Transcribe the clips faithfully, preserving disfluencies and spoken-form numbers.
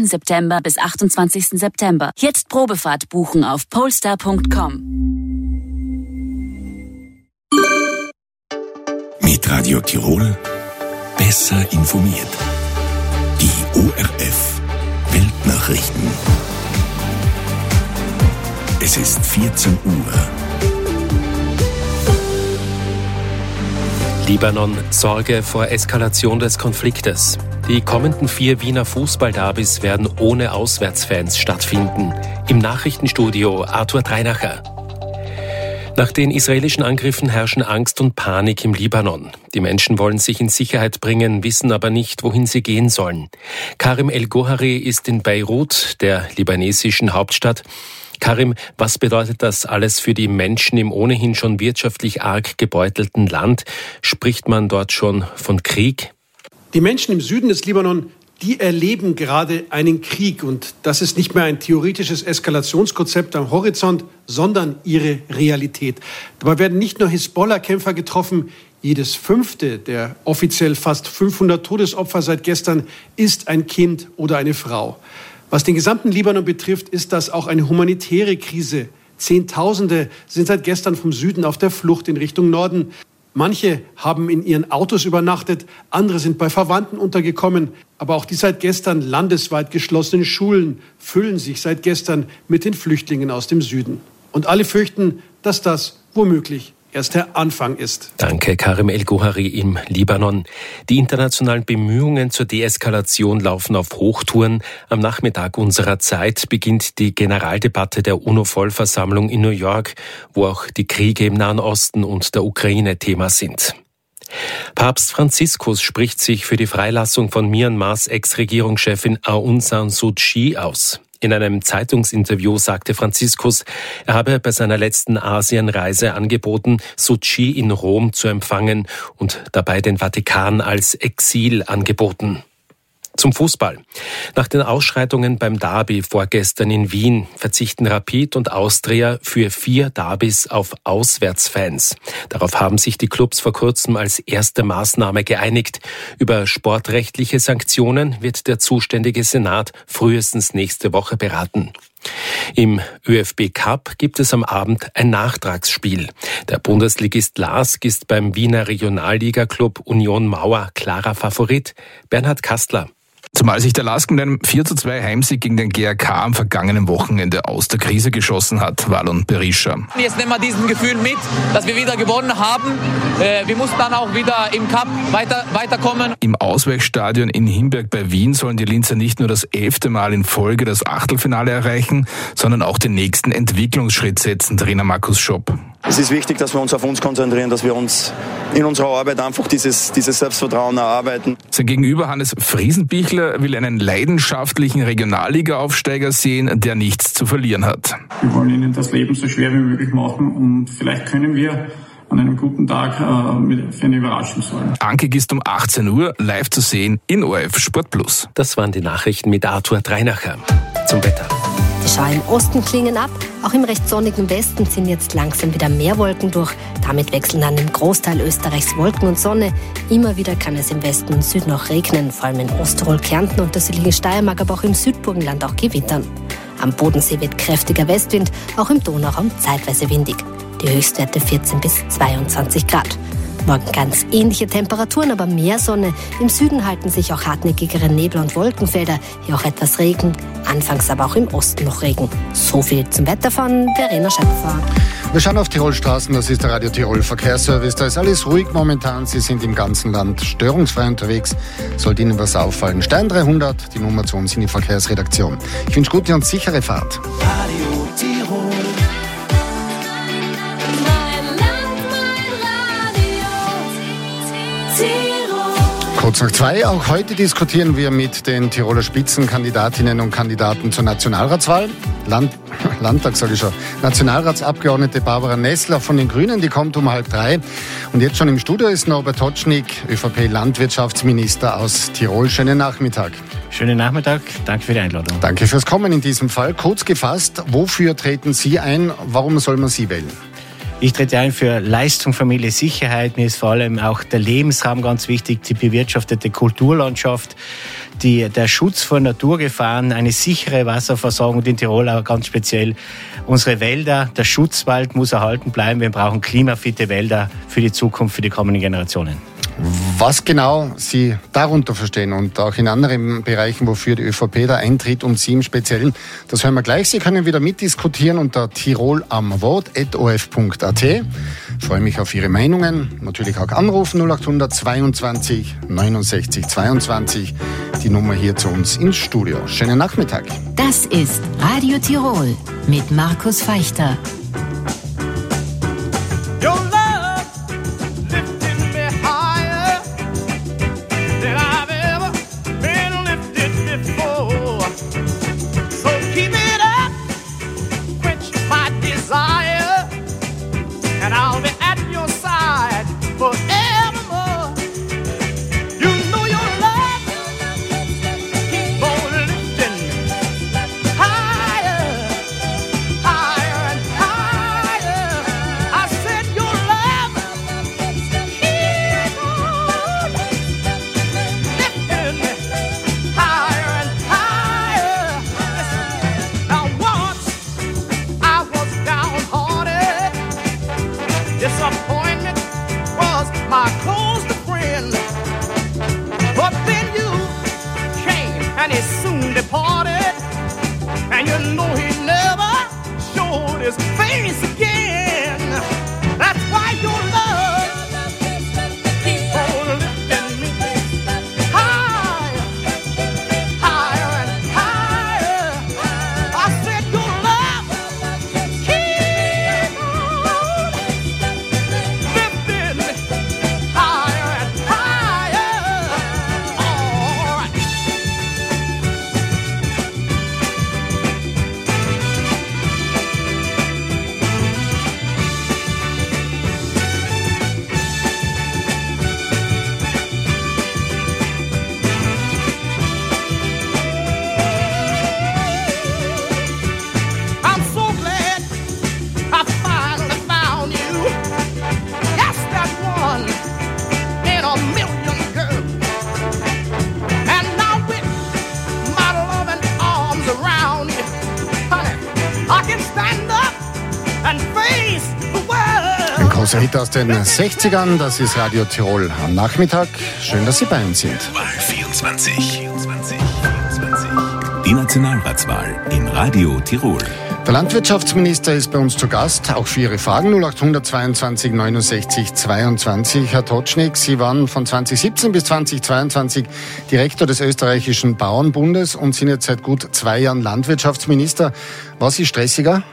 vierzehnten September bis achtundzwanzigsten September. Jetzt Probefahrt buchen auf polestar punkt com. Mit Radio Tirol besser informiert. Die O R F Weltnachrichten. Es ist vierzehn Uhr. Libanon, Sorge vor Eskalation des Konfliktes. Die kommenden vier Wiener Fußballderbys werden ohne Auswärtsfans stattfinden. Im Nachrichtenstudio Arthur Dreinacher. Nach den israelischen Angriffen herrschen Angst und Panik im Libanon. Die Menschen wollen sich in Sicherheit bringen, wissen aber nicht, wohin sie gehen sollen. Karim El-Gohari ist in Beirut, der libanesischen Hauptstadt. Karim, was bedeutet das alles für die Menschen im ohnehin schon wirtschaftlich arg gebeutelten Land? Spricht man dort schon von Krieg? Die Menschen im Süden des Libanon, die erleben gerade einen Krieg. Und das ist nicht mehr ein theoretisches Eskalationskonzept am Horizont, sondern ihre Realität. Dabei werden nicht nur Hisbollah-Kämpfer getroffen. Jedes fünfte der offiziell fast fünfhundert Todesopfer seit gestern ist ein Kind oder eine Frau. Was den gesamten Libanon betrifft, ist das auch eine humanitäre Krise. Zehntausende sind seit gestern vom Süden auf der Flucht in Richtung Norden. Manche haben in ihren Autos übernachtet, andere sind bei Verwandten untergekommen. Aber auch die seit gestern landesweit geschlossenen Schulen füllen sich seit gestern mit den Flüchtlingen aus dem Süden. Und alle fürchten, dass das womöglich erst der Anfang ist. Danke, Karim El-Gohari im Libanon. Die internationalen Bemühungen zur Deeskalation laufen auf Hochtouren. Am Nachmittag unserer Zeit beginnt die Generaldebatte der UNO-Vollversammlung in New York, wo auch die Kriege im Nahen Osten und der Ukraine Thema sind. Papst Franziskus spricht sich für die Freilassung von Myanmars Ex-Regierungschefin Aung San Suu Kyi aus. In einem Zeitungsinterview sagte Franziskus, er habe bei seiner letzten Asienreise angeboten, Suu Kyi in Rom zu empfangen und dabei den Vatikan als Exil angeboten. Zum Fußball. Nach den Ausschreitungen beim Derby vorgestern in Wien verzichten Rapid und Austria für vier Derbys auf Auswärtsfans. Darauf haben sich die Clubs vor kurzem als erste Maßnahme geeinigt. Über sportrechtliche Sanktionen wird der zuständige Senat frühestens nächste Woche beraten. Im ÖFB Cup gibt es am Abend ein Nachtragsspiel. Der Bundesligist LASK ist beim Wiener Regionalliga-Club Union Mauer klarer Favorit. Bernhard Kastler. Zumal sich der LASK mit einem vier zu zwei Heimsieg gegen den G A K am vergangenen Wochenende aus der Krise geschossen hat, Wallon Berisha. Jetzt nehmen wir diesen Gefühl mit, dass wir wieder gewonnen haben. Wir mussten dann auch wieder im Cup weiter, weiterkommen. Im Ausweichstadion in Himberg bei Wien sollen die Linzer nicht nur das elfte Mal in Folge das Achtelfinale erreichen, sondern auch den nächsten Entwicklungsschritt setzen, Trainer Markus Schopp. Es ist wichtig, dass wir uns auf uns konzentrieren, dass wir uns in unserer Arbeit einfach dieses, dieses Selbstvertrauen erarbeiten. Sein Gegenüber Hannes Friesenbichler will einen leidenschaftlichen Regionalliga-Aufsteiger sehen, der nichts zu verlieren hat. Wir wollen ihnen das Leben so schwer wie möglich machen und vielleicht können wir an einem guten Tag äh, für eine Überraschung sorgen. Ankick ist um achtzehn Uhr live zu sehen in O R F Sport Plus. Das waren die Nachrichten mit Arthur Dreinacher. Zum Wetter. Die Schauer im Osten klingen ab. Auch im recht sonnigen Westen ziehen jetzt langsam wieder mehr Wolken durch. Damit wechseln dann im Großteil Österreichs Wolken und Sonne. Immer wieder kann es im Westen und Süden auch regnen, vor allem in Osttirol, Kärnten und der südlichen Steiermark, aber auch im Südburgenland auch gewittern. Am Bodensee wird kräftiger Westwind, auch im Donauraum zeitweise windig. Die Höchstwerte vierzehn bis zweiundzwanzig Grad. Morgen ganz ähnliche Temperaturen, aber mehr Sonne. Im Süden halten sich auch hartnäckigere Nebel- und Wolkenfelder. Hier auch etwas Regen. Anfangs aber auch im Osten noch Regen. So viel zum Wetter von Verena Schöpfer. Wir schauen auf Tirolstraßen, das ist der Radio Tirol Verkehrsservice. Da ist alles ruhig momentan. Sie sind im ganzen Land störungsfrei unterwegs. Sollte Ihnen was auffallen? Stern dreihundert, die Nummer zu uns in die Verkehrsredaktion. Ich wünsche gute und sichere Fahrt. Radio Tirol. Kurz nach zwei, auch heute diskutieren wir mit den Tiroler Spitzenkandidatinnen und Kandidaten zur Nationalratswahl. Land, Landtag, sage ich schon. Nationalratsabgeordnete Barbara Nessler von den Grünen, die kommt um halb drei. Und jetzt schon im Studio ist Norbert Hotschnig, ÖVP-Landwirtschaftsminister aus Tirol. Schönen Nachmittag. Schönen Nachmittag, danke für die Einladung. Danke fürs Kommen in diesem Fall. Kurz gefasst, wofür treten Sie ein? Warum soll man Sie wählen? Ich trete ein für Leistung, Familie, Sicherheit. Mir ist vor allem auch der Lebensraum ganz wichtig, die bewirtschaftete Kulturlandschaft, die, der Schutz vor Naturgefahren, eine sichere Wasserversorgung und in Tirol auch ganz speziell unsere Wälder. Der Schutzwald muss erhalten bleiben. Wir brauchen klimafitte Wälder für die Zukunft, für die kommenden Generationen. Was genau Sie darunter verstehen und auch in anderen Bereichen, wofür die ÖVP da eintritt und Sie im Speziellen, das hören wir gleich. Sie können wieder mitdiskutieren unter tirol am Wort at o f punkt a t. Ich freue mich auf Ihre Meinungen. Natürlich auch anrufen null acht hundert zweiundzwanzig neunundsechzig zweiundzwanzig. Die Nummer hier zu uns ins Studio. Schönen Nachmittag. Das ist Radio Tirol mit Markus Feichter. Hit aus den sechzigern, das ist Radio Tirol am Nachmittag. Schön, dass Sie bei uns sind. Wahl vierundzwanzig. Die Nationalratswahl in Radio Tirol. Der Landwirtschaftsminister ist bei uns zu Gast, auch für Ihre Fragen null acht hundert zweiundzwanzig neunundsechzig zweiundzwanzig. Herr Totschnig, Sie waren von zweitausendsiebzehn bis zweitausendzweiundzwanzig Direktor des österreichischen Bauernbundes und sind jetzt seit gut zwei Jahren Landwirtschaftsminister. Was ist stressiger?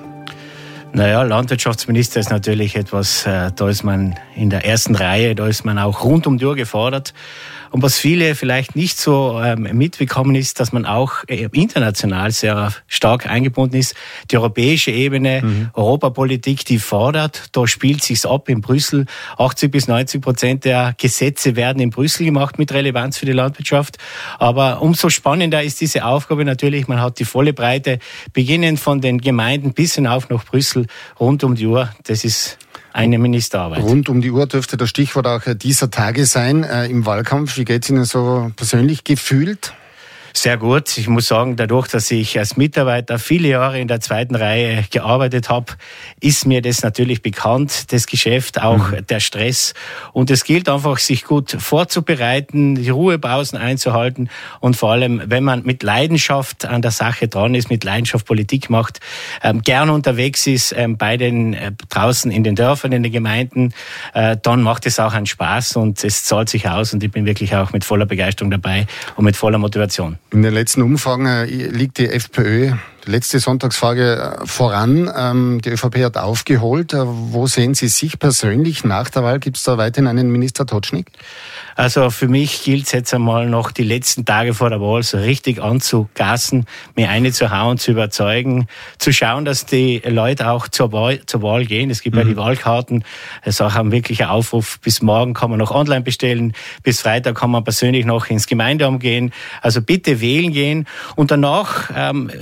Naja, Landwirtschaftsminister ist natürlich etwas, äh, da ist man in der ersten Reihe, da ist man auch rund um die Uhr gefordert. Und was viele vielleicht nicht so ähm, mitbekommen ist, dass man auch äh, international sehr stark eingebunden ist. Die europäische Ebene, mhm. Europapolitik, die fordert, da spielt sich's ab in Brüssel. achtzig bis neunzig Prozent der Gesetze werden in Brüssel gemacht mit Relevanz für die Landwirtschaft. Aber umso spannender ist diese Aufgabe natürlich. Man hat die volle Breite, beginnend von den Gemeinden bis hinauf nach Brüssel, rund um die Uhr. Das ist eine Ministerarbeit. Rund um die Uhr dürfte das Stichwort auch dieser Tage sein äh, im Wahlkampf. Wie geht es Ihnen so persönlich gefühlt? Sehr gut. Ich muss sagen, dadurch, dass ich als Mitarbeiter viele Jahre in der zweiten Reihe gearbeitet habe, ist mir das natürlich bekannt, das Geschäft, auch mhm. der Stress. Und es gilt einfach, sich gut vorzubereiten, die Ruhepausen einzuhalten und vor allem, wenn man mit Leidenschaft an der Sache dran ist, mit Leidenschaft Politik macht, ähm, gern unterwegs ist ähm, bei den äh, draußen in den Dörfern, in den Gemeinden, äh, dann macht es auch einen Spaß und es zahlt sich aus und ich bin wirklich auch mit voller Begeisterung dabei und mit voller Motivation. In den letzten Umfragen liegt die FPÖ, die letzte Sonntagsfrage, voran. Die ÖVP hat aufgeholt. Wo sehen Sie sich persönlich nach der Wahl? Gibt es da weiterhin einen Minister Totschnig? Also für mich gilt es jetzt einmal noch die letzten Tage vor der Wahl so richtig anzugasen, mir eine zu hauen, zu überzeugen, zu schauen, dass die Leute auch zur Wahl, zur Wahl gehen. Es gibt mhm. ja die Wahlkarten, es ist auch ein wirklicher Aufruf, bis morgen kann man noch online bestellen, bis Freitag kann man persönlich noch ins Gemeindeamt gehen. Also bitte wählen gehen und danach ähm,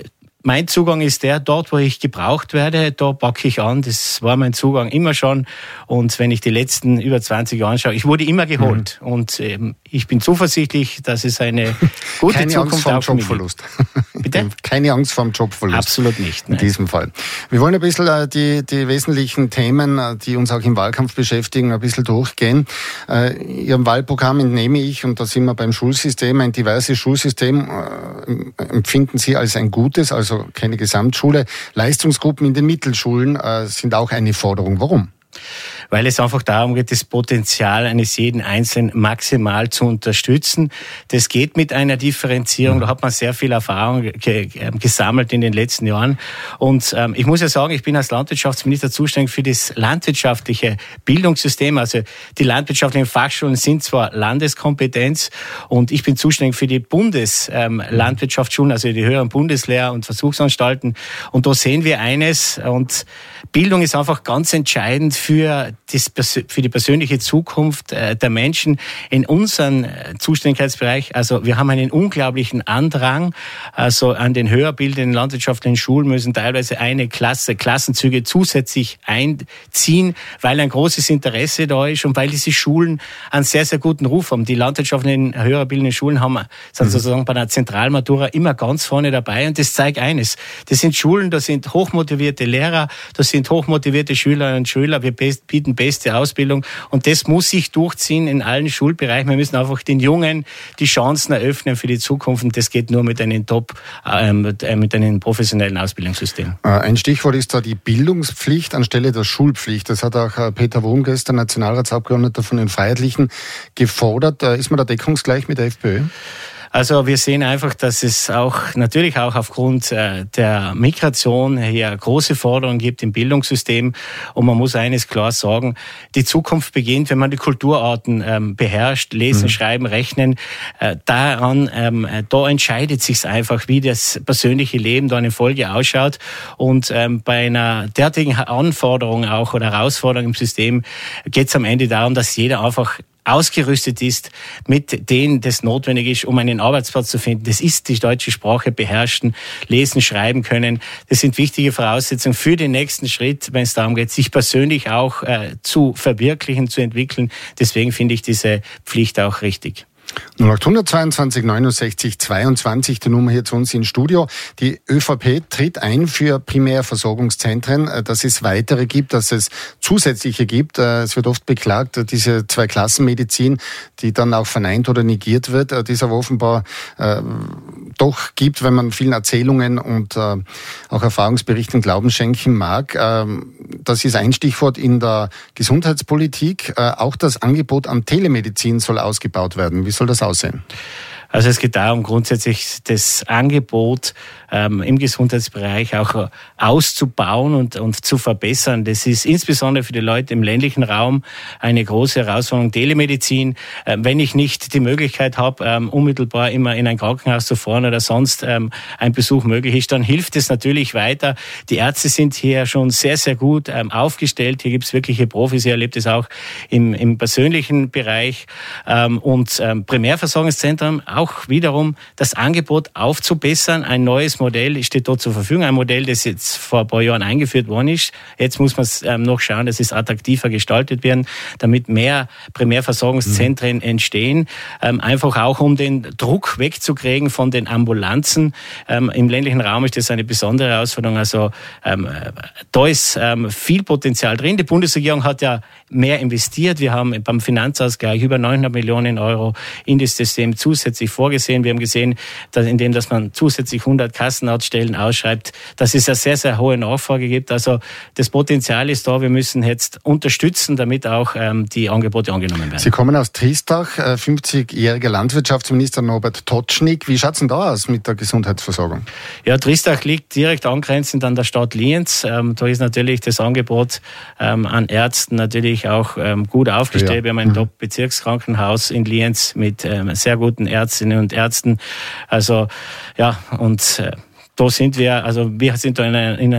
mein Zugang ist der, dort wo ich gebraucht werde, da packe ich an. Das war mein Zugang immer schon. Und wenn ich die letzten über zwanzig Jahre anschaue, ich wurde immer geholt. Mhm. Und ähm, ich bin zuversichtlich, dass es eine gute Keine Zukunft Angst vor dem Jobverlust. Bitte? Keine Angst vor dem Jobverlust. Absolut nicht. Nein. In diesem Fall. Wir wollen ein bisschen äh, die, die wesentlichen Themen, die uns auch im Wahlkampf beschäftigen, ein bisschen durchgehen. Äh, Ihrem Wahlprogramm entnehme ich, und da sind wir beim Schulsystem, ein diverses Schulsystem äh, empfinden Sie als ein gutes, also keine Gesamtschule. Leistungsgruppen in den Mittelschulen äh, sind auch eine Forderung. Warum? Weil es einfach darum geht, das Potenzial eines jeden Einzelnen maximal zu unterstützen. Das geht mit einer Differenzierung. Da hat man sehr viel Erfahrung ge- gesammelt in den letzten Jahren. Und ähm, ich muss ja sagen, ich bin als Landwirtschaftsminister zuständig für das landwirtschaftliche Bildungssystem. Also die landwirtschaftlichen Fachschulen sind zwar Landeskompetenz und ich bin zuständig für die Bundeslandwirtschaftsschulen, ähm, also die höheren Bundeslehr- und Versuchsanstalten. Und da sehen wir eines, und Bildung ist einfach ganz entscheidend für, das, für die persönliche Zukunft der Menschen in unserem Zuständigkeitsbereich. Also wir haben einen unglaublichen Andrang. Also an den höher bildenden landwirtschaftlichen Schulen müssen teilweise eine Klasse, Klassenzüge zusätzlich einziehen, weil ein großes Interesse da ist und weil diese Schulen einen sehr, sehr guten Ruf haben. Die landwirtschaftlichen höher bildenden Schulen haben, sind sozusagen bei der Zentralmatura immer ganz vorne dabei, und das zeigt eines. Das sind Schulen, da sind hochmotivierte Lehrer, da sind hochmotivierte Schülerinnen und Schüler. Wir bieten beste Ausbildung, und das muss sich durchziehen in allen Schulbereichen. Wir müssen einfach den Jungen die Chancen eröffnen für die Zukunft, und das geht nur mit einem Top, äh, mit einem professionellen Ausbildungssystem. Ein Stichwort ist da die Bildungspflicht anstelle der Schulpflicht. Das hat auch Peter Wurm gestern, Nationalratsabgeordneter von den Freiheitlichen, gefordert. Ist man da deckungsgleich mit der FPÖ? Also wir sehen einfach, dass es auch natürlich auch aufgrund äh, der Migration hier große Forderungen gibt im Bildungssystem. Und man muss eines klar sagen: Die Zukunft beginnt, wenn man die Kulturarten ähm, beherrscht, lesen, mhm. schreiben, rechnen. Äh, daran, ähm, da entscheidet sich's einfach, wie das persönliche Leben da in Folge ausschaut. Und ähm, bei einer derartigen Anforderung auch oder Herausforderung im System geht es am Ende darum, dass jeder einfach ausgerüstet ist mit denen, das notwendig ist, um einen Arbeitsplatz zu finden. Das ist die deutsche Sprache beherrschen, lesen, schreiben können. Das sind wichtige Voraussetzungen für den nächsten Schritt, wenn es darum geht, sich persönlich auch äh, zu verwirklichen, zu entwickeln. Deswegen finde ich diese Pflicht auch richtig. null acht zweiundzwanzig neunundsechzig zweiundzwanzig, die Nummer hier zu uns ins Studio. Die ÖVP tritt ein für Primärversorgungszentren, dass es weitere gibt, dass es zusätzliche gibt. Es wird oft beklagt, diese Zweiklassenmedizin, die dann auch verneint oder negiert wird, die es aber offenbar äh, doch gibt, wenn man vielen Erzählungen und äh, auch Erfahrungsberichten Glauben schenken mag. Äh, das ist ein Stichwort in der Gesundheitspolitik. Äh, auch das Angebot an Telemedizin soll ausgebaut werden. Wie soll das aussehen? Also es geht darum, grundsätzlich das Angebot ähm, im Gesundheitsbereich auch auszubauen und, und zu verbessern. Das ist insbesondere für die Leute im ländlichen Raum eine große Herausforderung. Telemedizin, äh, wenn ich nicht die Möglichkeit habe, ähm, unmittelbar immer in ein Krankenhaus zu fahren oder sonst ähm, ein Besuch möglich ist, dann hilft es natürlich weiter. Die Ärzte sind hier schon sehr, sehr gut ähm, aufgestellt. Hier gibt es wirkliche Profis. Ich erlebe das auch im, im persönlichen Bereich. Ähm, und ähm, Primärversorgungszentren, auch wiederum das Angebot aufzubessern. Ein neues Modell steht dort zur Verfügung. Ein Modell, das jetzt vor ein paar Jahren eingeführt worden ist. Jetzt muss man es ähm, noch schauen, dass es attraktiver gestaltet werden, damit mehr Primärversorgungszentren mhm. entstehen. Ähm, einfach auch, um den Druck wegzukriegen von den Ambulanzen. Ähm, Im ländlichen Raum ist das eine besondere Herausforderung. Also ähm, da ist ähm, viel Potenzial drin. Die Bundesregierung hat ja mehr investiert. Wir haben beim Finanzausgleich über neunhundert Millionen Euro in das System zusätzlich vorgesehen. Wir haben gesehen, dass indem dass man zusätzlich hundert Kassenarztstellen ausschreibt, dass es eine sehr, sehr hohe Nachfrage gibt. Also das Potenzial ist da. Wir müssen jetzt unterstützen, damit auch ähm, die Angebote angenommen werden. Sie kommen aus Triestach, fünfzigjähriger Landwirtschaftsminister Norbert Totschnig. Wie schaut es denn da aus mit der Gesundheitsversorgung? Ja, Triestach liegt direkt angrenzend an der Stadt Lienz. Ähm, da ist natürlich das Angebot ähm, an Ärzten natürlich auch ähm, gut aufgestellt. Ja. Wir haben ein mhm. Top-Bezirkskrankenhaus in Lienz mit ähm, sehr guten Ärztinnen und Ärzten. Also ja, und äh, da sind wir, also wir sind da in einer, in einer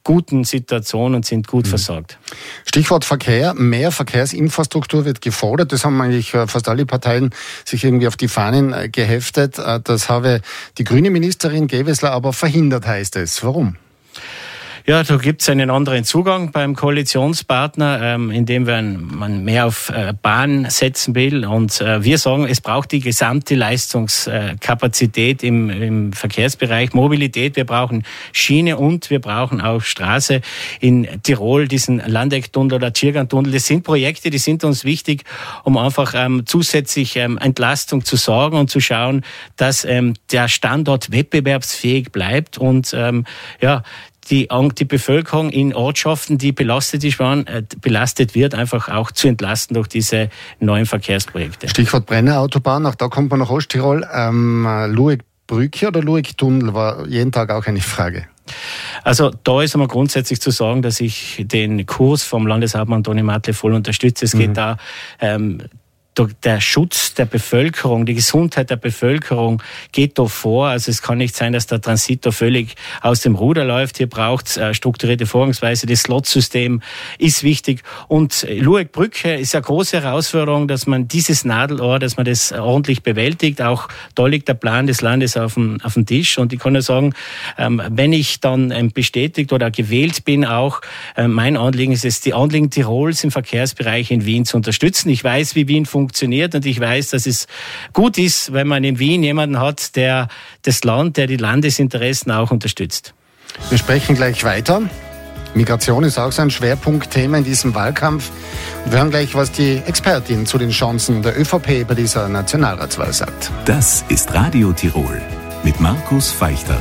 guten Situation und sind gut mhm. versorgt. Stichwort Verkehr, mehr Verkehrsinfrastruktur wird gefordert. Das haben eigentlich fast alle Parteien sich irgendwie auf die Fahnen geheftet. Das habe die grüne Ministerin Gewessler aber verhindert, heißt es. Warum? Ja, da gibt es einen anderen Zugang beim Koalitionspartner, ähm, indem man mehr auf äh, Bahn setzen will. Und äh, wir sagen, es braucht die gesamte Leistungskapazität im, im Verkehrsbereich, Mobilität. Wir brauchen Schiene und wir brauchen auch Straße. In Tirol diesen Landecktunnel oder Tschirgan-Tunnel. Das sind Projekte, die sind uns wichtig, um einfach ähm, zusätzlich ähm, Entlastung zu sorgen und zu schauen, dass ähm, der Standort wettbewerbsfähig bleibt und ähm, ja, Die, die Bevölkerung in Ortschaften, die belastet, ist, äh, belastet wird, einfach auch zu entlasten durch diese neuen Verkehrsprojekte. Stichwort Brennerautobahn, auch da kommt man nach Osttirol. Ähm, Luegbrücke oder Luegtunnel war jeden Tag auch eine Frage. Also da ist einmal grundsätzlich zu sagen, dass ich den Kurs vom Landeshauptmann Toni Mattle voll unterstütze. Es geht mhm. da ähm, der Schutz der Bevölkerung, die Gesundheit der Bevölkerung geht da vor. Also es kann nicht sein, dass der Transit da völlig aus dem Ruder läuft. Hier braucht es äh, strukturierte Vorgangsweise. Das Slot-System ist wichtig. Und Luegbrücke ist eine große Herausforderung, dass man dieses Nadelohr, dass man das ordentlich bewältigt. Auch da liegt der Plan des Landes auf dem, auf dem Tisch. Und ich kann nur sagen, ähm, wenn ich dann ähm, bestätigt oder gewählt bin, auch äh, mein Anliegen ist es, die Anliegen Tirols im Verkehrsbereich in Wien zu unterstützen. Ich weiß, wie Wien funktioniert. funktioniert und ich weiß, dass es gut ist, wenn man in Wien jemanden hat, der das Land, der die Landesinteressen auch unterstützt. Wir sprechen gleich weiter. Migration ist auch so ein Schwerpunktthema in diesem Wahlkampf. Und wir hören gleich, was die Expertin zu den Chancen der ÖVP bei dieser Nationalratswahl sagt. Das ist Radio Tirol mit Markus Feichter.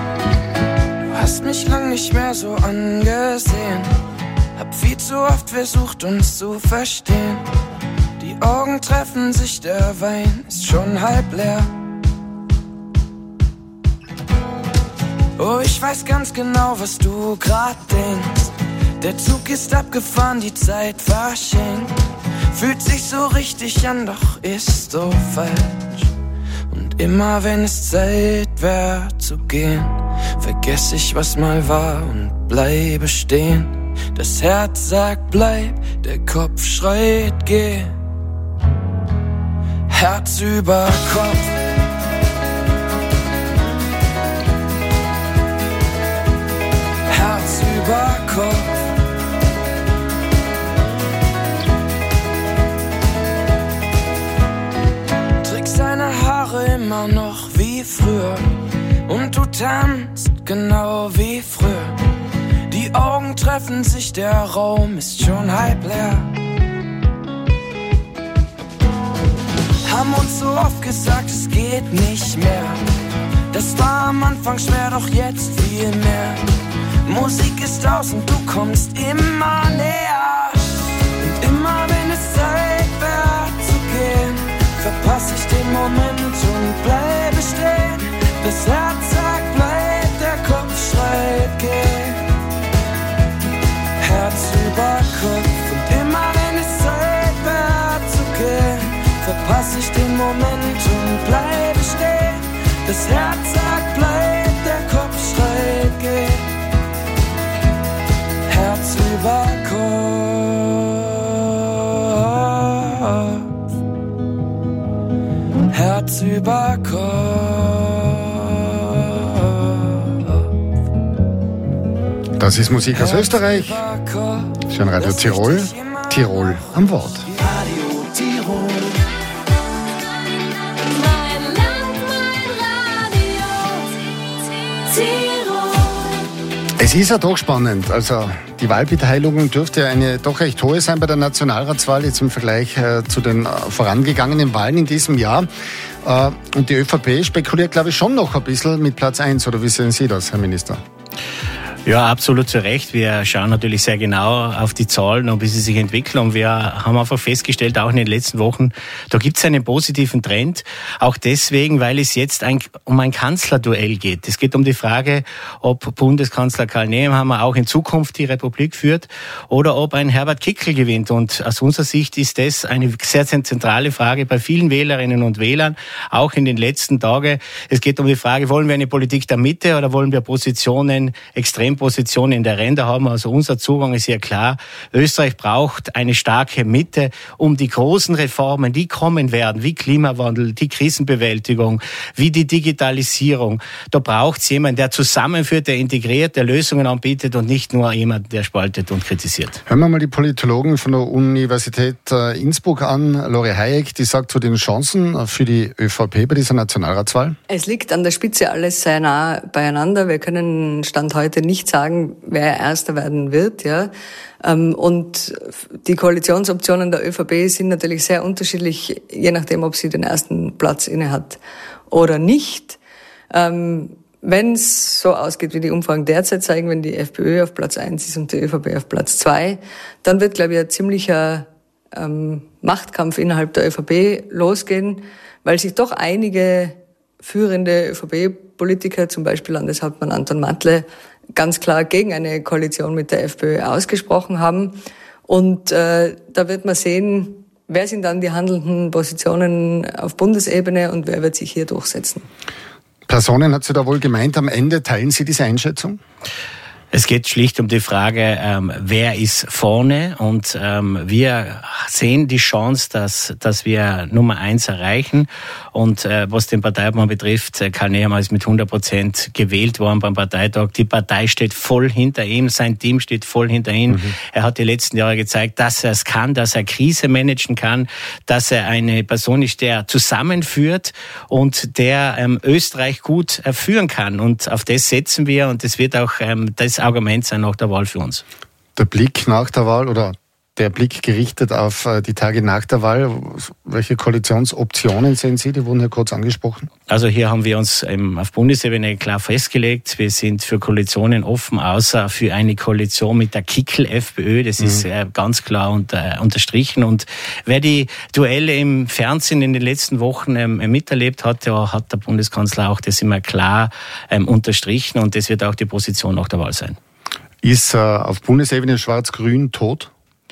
Du hast mich lang nicht mehr so angesehen. Hab viel zu oft versucht, uns zu verstehen. Die Augen treffen sich, der Wein ist schon halb leer. Oh, ich weiß ganz genau, was du grad denkst. Der Zug ist abgefahren, die Zeit verschenkt. Fühlt sich so richtig an, doch ist so falsch. Und immer wenn es Zeit wär zu gehen, vergess ich, was mal war und bleibe stehen. Das Herz sagt bleib, der Kopf schreit geh. Herz über Kopf. Herz über Kopf. Trägst deine Haare immer noch wie früher und du tanzt genau wie früher. Die Augen treffen sich, der Raum ist schon halb leer. Haben uns so oft gesagt, es geht nicht mehr. Das war am Anfang schwer, doch jetzt viel mehr. Musik ist aus und du kommst immer näher. Und immer wenn es Zeit wär zu gehen, verpass ich den Moment und bleibe stehen. Das Herz sagt bleib, der Kopf schreit geh. Herz über Kopf. Und immer wenn es Zeit wär zu gehen, verpass ich den Moment und bleibe stehen. Das Herz sagt bleib, der Kopf schreit geh. Herz über Kopf. Herz über Kopf. Das ist Musik aus Österreich. Schön Radio Tirol. Tirol am Wort. Radio Tirol. Es ist ja doch spannend. Also die Wahlbeteiligung dürfte eine doch recht hohe sein bei der Nationalratswahl, jetzt im Vergleich äh, zu den äh, vorangegangenen Wahlen in diesem Jahr. Äh, und die ÖVP spekuliert, glaube ich, schon noch ein bisschen mit Platz eins. Oder wie sehen Sie das, Herr Minister? Ja, absolut zu Recht. Wir schauen natürlich sehr genau auf die Zahlen und wie sie sich entwickeln. Und wir haben einfach festgestellt, auch in den letzten Wochen, da gibt es einen positiven Trend. Auch deswegen, weil es jetzt ein, um ein Kanzlerduell geht. Es geht um die Frage, ob Bundeskanzler Karl Nehammer auch in Zukunft die Republik führt oder ob ein Herbert Kickl gewinnt. Und aus unserer Sicht ist das eine sehr, sehr zentrale Frage bei vielen Wählerinnen und Wählern, auch in den letzten Tagen. Es geht um die Frage, wollen wir eine Politik der Mitte oder wollen wir Positionen extrem Position in der Ränder haben. Also unser Zugang ist hier klar. Österreich braucht eine starke Mitte, um die großen Reformen, die kommen werden, wie Klimawandel, die Krisenbewältigung, wie die Digitalisierung. Da braucht es jemanden, der zusammenführt, der integriert, der Lösungen anbietet und nicht nur jemand, der spaltet und kritisiert. Hören wir mal die Politologen von der Universität Innsbruck an, Lori Hayek, die sagt zu den Chancen für die ÖVP bei dieser Nationalratswahl. Es liegt an der Spitze alles sehr nah beieinander. Wir können Stand heute nicht sagen, wer Erster werden wird, ja. Und die Koalitionsoptionen der ÖVP sind natürlich sehr unterschiedlich, je nachdem, ob sie den ersten Platz innehat oder nicht. Wenn es so ausgeht, wie die Umfragen derzeit zeigen, wenn die FPÖ auf Platz eins ist und die ÖVP auf Platz zwei, dann wird, glaube ich, ein ziemlicher ähm, Machtkampf innerhalb der ÖVP losgehen, weil sich doch einige führende ÖVP-Politiker, zum Beispiel Landeshauptmann Anton Matle, ganz klar gegen eine Koalition mit der FPÖ ausgesprochen haben. Und äh, da wird man sehen, wer sind dann die handelnden Positionen auf Bundesebene und wer wird sich hier durchsetzen. Personen hat sie da wohl gemeint. Am Ende teilen Sie diese Einschätzung? Es geht schlicht um die Frage, ähm, wer ist vorne, und ähm, wir sehen die Chance, dass dass wir Nummer eins erreichen. Und äh, was den Parteiobmann betrifft, äh, Karl Nehammer ist mit hundert Prozent gewählt worden beim Parteitag. Die Partei steht voll hinter ihm, sein Team steht voll hinter ihm. Mhm. Er hat die letzten Jahre gezeigt, dass er es kann, dass er Krise managen kann, dass er eine Person ist, der zusammenführt und der ähm, Österreich gut äh, führen kann. Und auf das setzen wir, und das wird auch ähm, das Argument sein nach der Wahl für uns. Der Blick nach der Wahl oder der Blick gerichtet auf die Tage nach der Wahl, welche Koalitionsoptionen sehen Sie? Die wurden ja kurz angesprochen. Also hier haben wir uns auf Bundesebene klar festgelegt. Wir sind für Koalitionen offen, außer für eine Koalition mit der Kickel-FPÖ. Das mhm. ist ganz klar unter, unterstrichen. Und wer die Duelle im Fernsehen in den letzten Wochen ähm, miterlebt hat, ja, hat der Bundeskanzler auch das immer klar ähm, unterstrichen. Und das wird auch die Position nach der Wahl sein. Ist äh, auf Bundesebene Schwarz-Grün tot?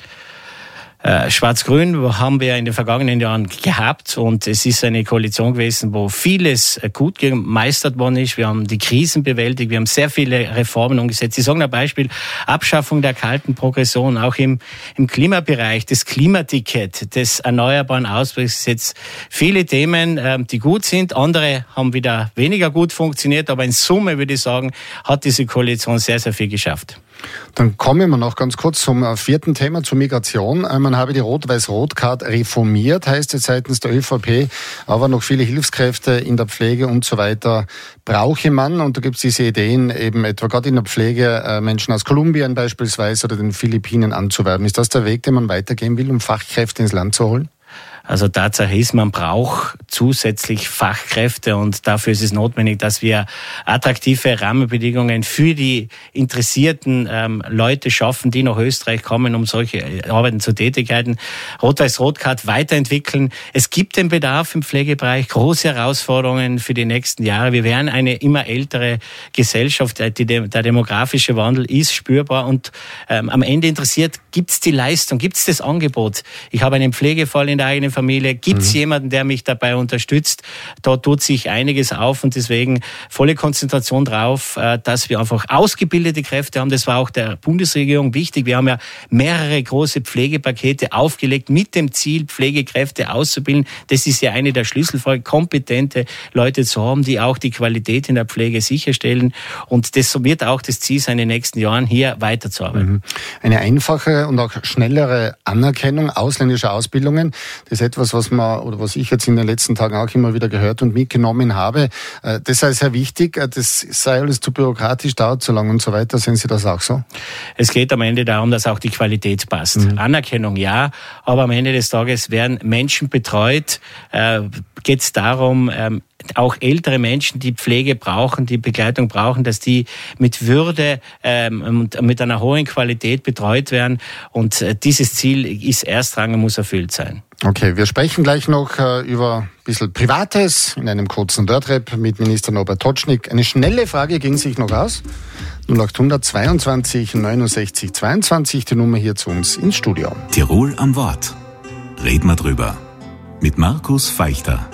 Äh, Schwarz-Grün haben wir in den vergangenen Jahren gehabt, und es ist eine Koalition gewesen, wo vieles gut gemeistert worden ist. Wir haben die Krisen bewältigt, wir haben sehr viele Reformen umgesetzt. Ich sage ein Beispiel: Abschaffung der kalten Progression, auch im, im Klimabereich, das Klimaticket, das Erneuerbaren Ausgleichsgesetz. Viele Themen, äh, die gut sind, andere haben wieder weniger gut funktioniert, aber in Summe würde ich sagen, hat diese Koalition sehr, sehr viel geschafft. Dann kommen wir noch ganz kurz zum vierten Thema, zur Migration. Man habe die Rot-Weiß-Rot-Card reformiert, heißt es seitens der ÖVP, aber noch viele Hilfskräfte in der Pflege und so weiter brauche man. Und da gibt es diese Ideen, eben etwa gerade in der Pflege Menschen aus Kolumbien beispielsweise oder den Philippinen anzuwerben. Ist das der Weg, den man weitergehen will, um Fachkräfte ins Land zu holen? Also Tatsache ist, man braucht zusätzlich Fachkräfte, und dafür ist es notwendig, dass wir attraktive Rahmenbedingungen für die interessierten ähm, Leute schaffen, die nach Österreich kommen, um solche Arbeiten zu tätigen. Rot-Weiß-Rot-Card weiterentwickeln. Es gibt den Bedarf im Pflegebereich, große Herausforderungen für die nächsten Jahre. Wir werden eine immer ältere Gesellschaft. Die, der demografische Wandel ist spürbar, und ähm, am Ende interessiert, gibt es die Leistung, gibt es das Angebot? Ich habe einen Pflegefall in der eigenen Familie. Gibt es mhm. jemanden, der mich dabei unterstützt? Da tut sich einiges auf, und deswegen volle Konzentration drauf, dass wir einfach ausgebildete Kräfte haben. Das war auch der Bundesregierung wichtig. Wir haben ja mehrere große Pflegepakete aufgelegt mit dem Ziel, Pflegekräfte auszubilden. Das ist ja eine der Schlüsselfragen, kompetente Leute zu haben, die auch die Qualität in der Pflege sicherstellen. Und das wird auch das Ziel sein, in den nächsten Jahren hier weiterzuarbeiten. Mhm. Eine einfache und auch schnellere Anerkennung ausländischer Ausbildungen. Das ist etwas, was man oder was ich jetzt in den letzten Tagen auch immer wieder gehört und mitgenommen habe. Das sei sehr wichtig. Das sei alles zu bürokratisch, dauert zu lang und so weiter. Sehen Sie das auch so? Es geht am Ende darum, dass auch die Qualität passt. Mhm. Anerkennung ja, aber am Ende des Tages werden Menschen betreut. Äh, geht es darum, ähm, auch ältere Menschen, die Pflege brauchen, die Begleitung brauchen, dass die mit Würde ähm, und mit einer hohen Qualität betreut werden. Und äh, dieses Ziel ist erstrangig und muss erfüllt sein. Okay, wir sprechen gleich noch äh, über ein bisschen Privates in einem kurzen Dirtrap mit Minister Norbert Totschnig. Eine schnelle Frage ging sich noch aus. null acht hundert zweiundzwanzig neunundsechzig zweiundzwanzig, die Nummer hier zu uns ins Studio. Tirol am Wort. Reden wir drüber. Mit Markus Feichter.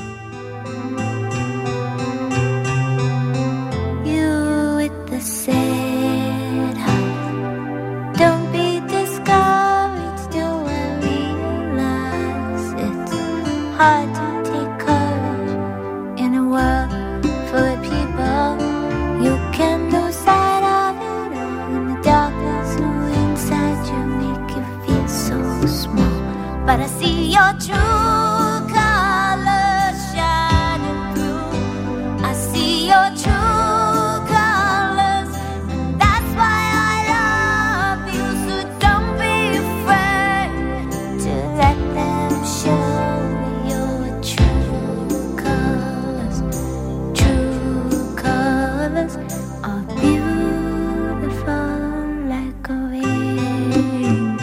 You with the sand your true colors shining through. I see your true colors, and that's why I love you. So don't be afraid to let them show your true colors. True colors are beautiful like a rainbow.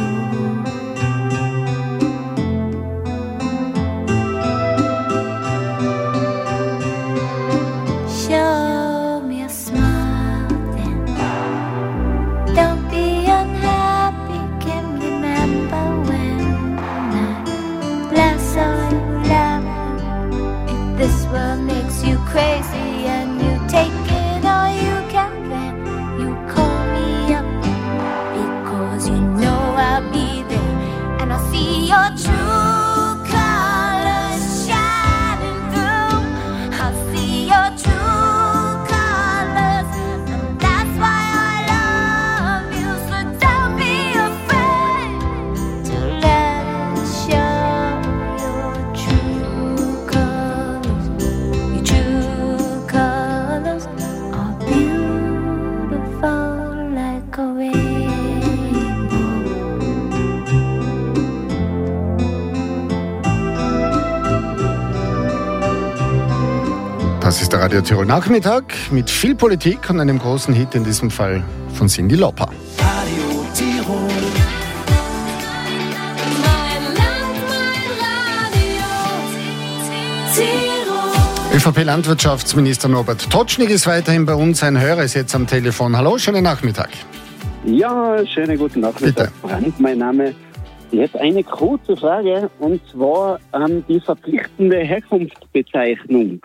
Show me a smile then. Don't be unhappy, can remember when I last saw you laugh. If this world makes you crazy and you take it all you can, then you call me up, because you know I'll be there, and I'll see your true colors shining through. I'll see your true colors, and that's why I love you. So don't be afraid to let us show your true colors. Your true colors are beautiful like a rainbow. Das ist der Radio Tirol Nachmittag mit viel Politik und einem großen Hit, in diesem Fall von Cyndi Lauper. Radio Tirol. Mein Land, mein Radio Tirol. ÖVP-Landwirtschaftsminister Norbert Totschnig ist weiterhin bei uns. Ein Hörer ist jetzt am Telefon. Hallo, schönen Nachmittag. Ja, schönen guten Nachmittag. Brand, mein Name. Ich hätte eine kurze Frage, und zwar ähm, die verpflichtende Herkunftsbezeichnung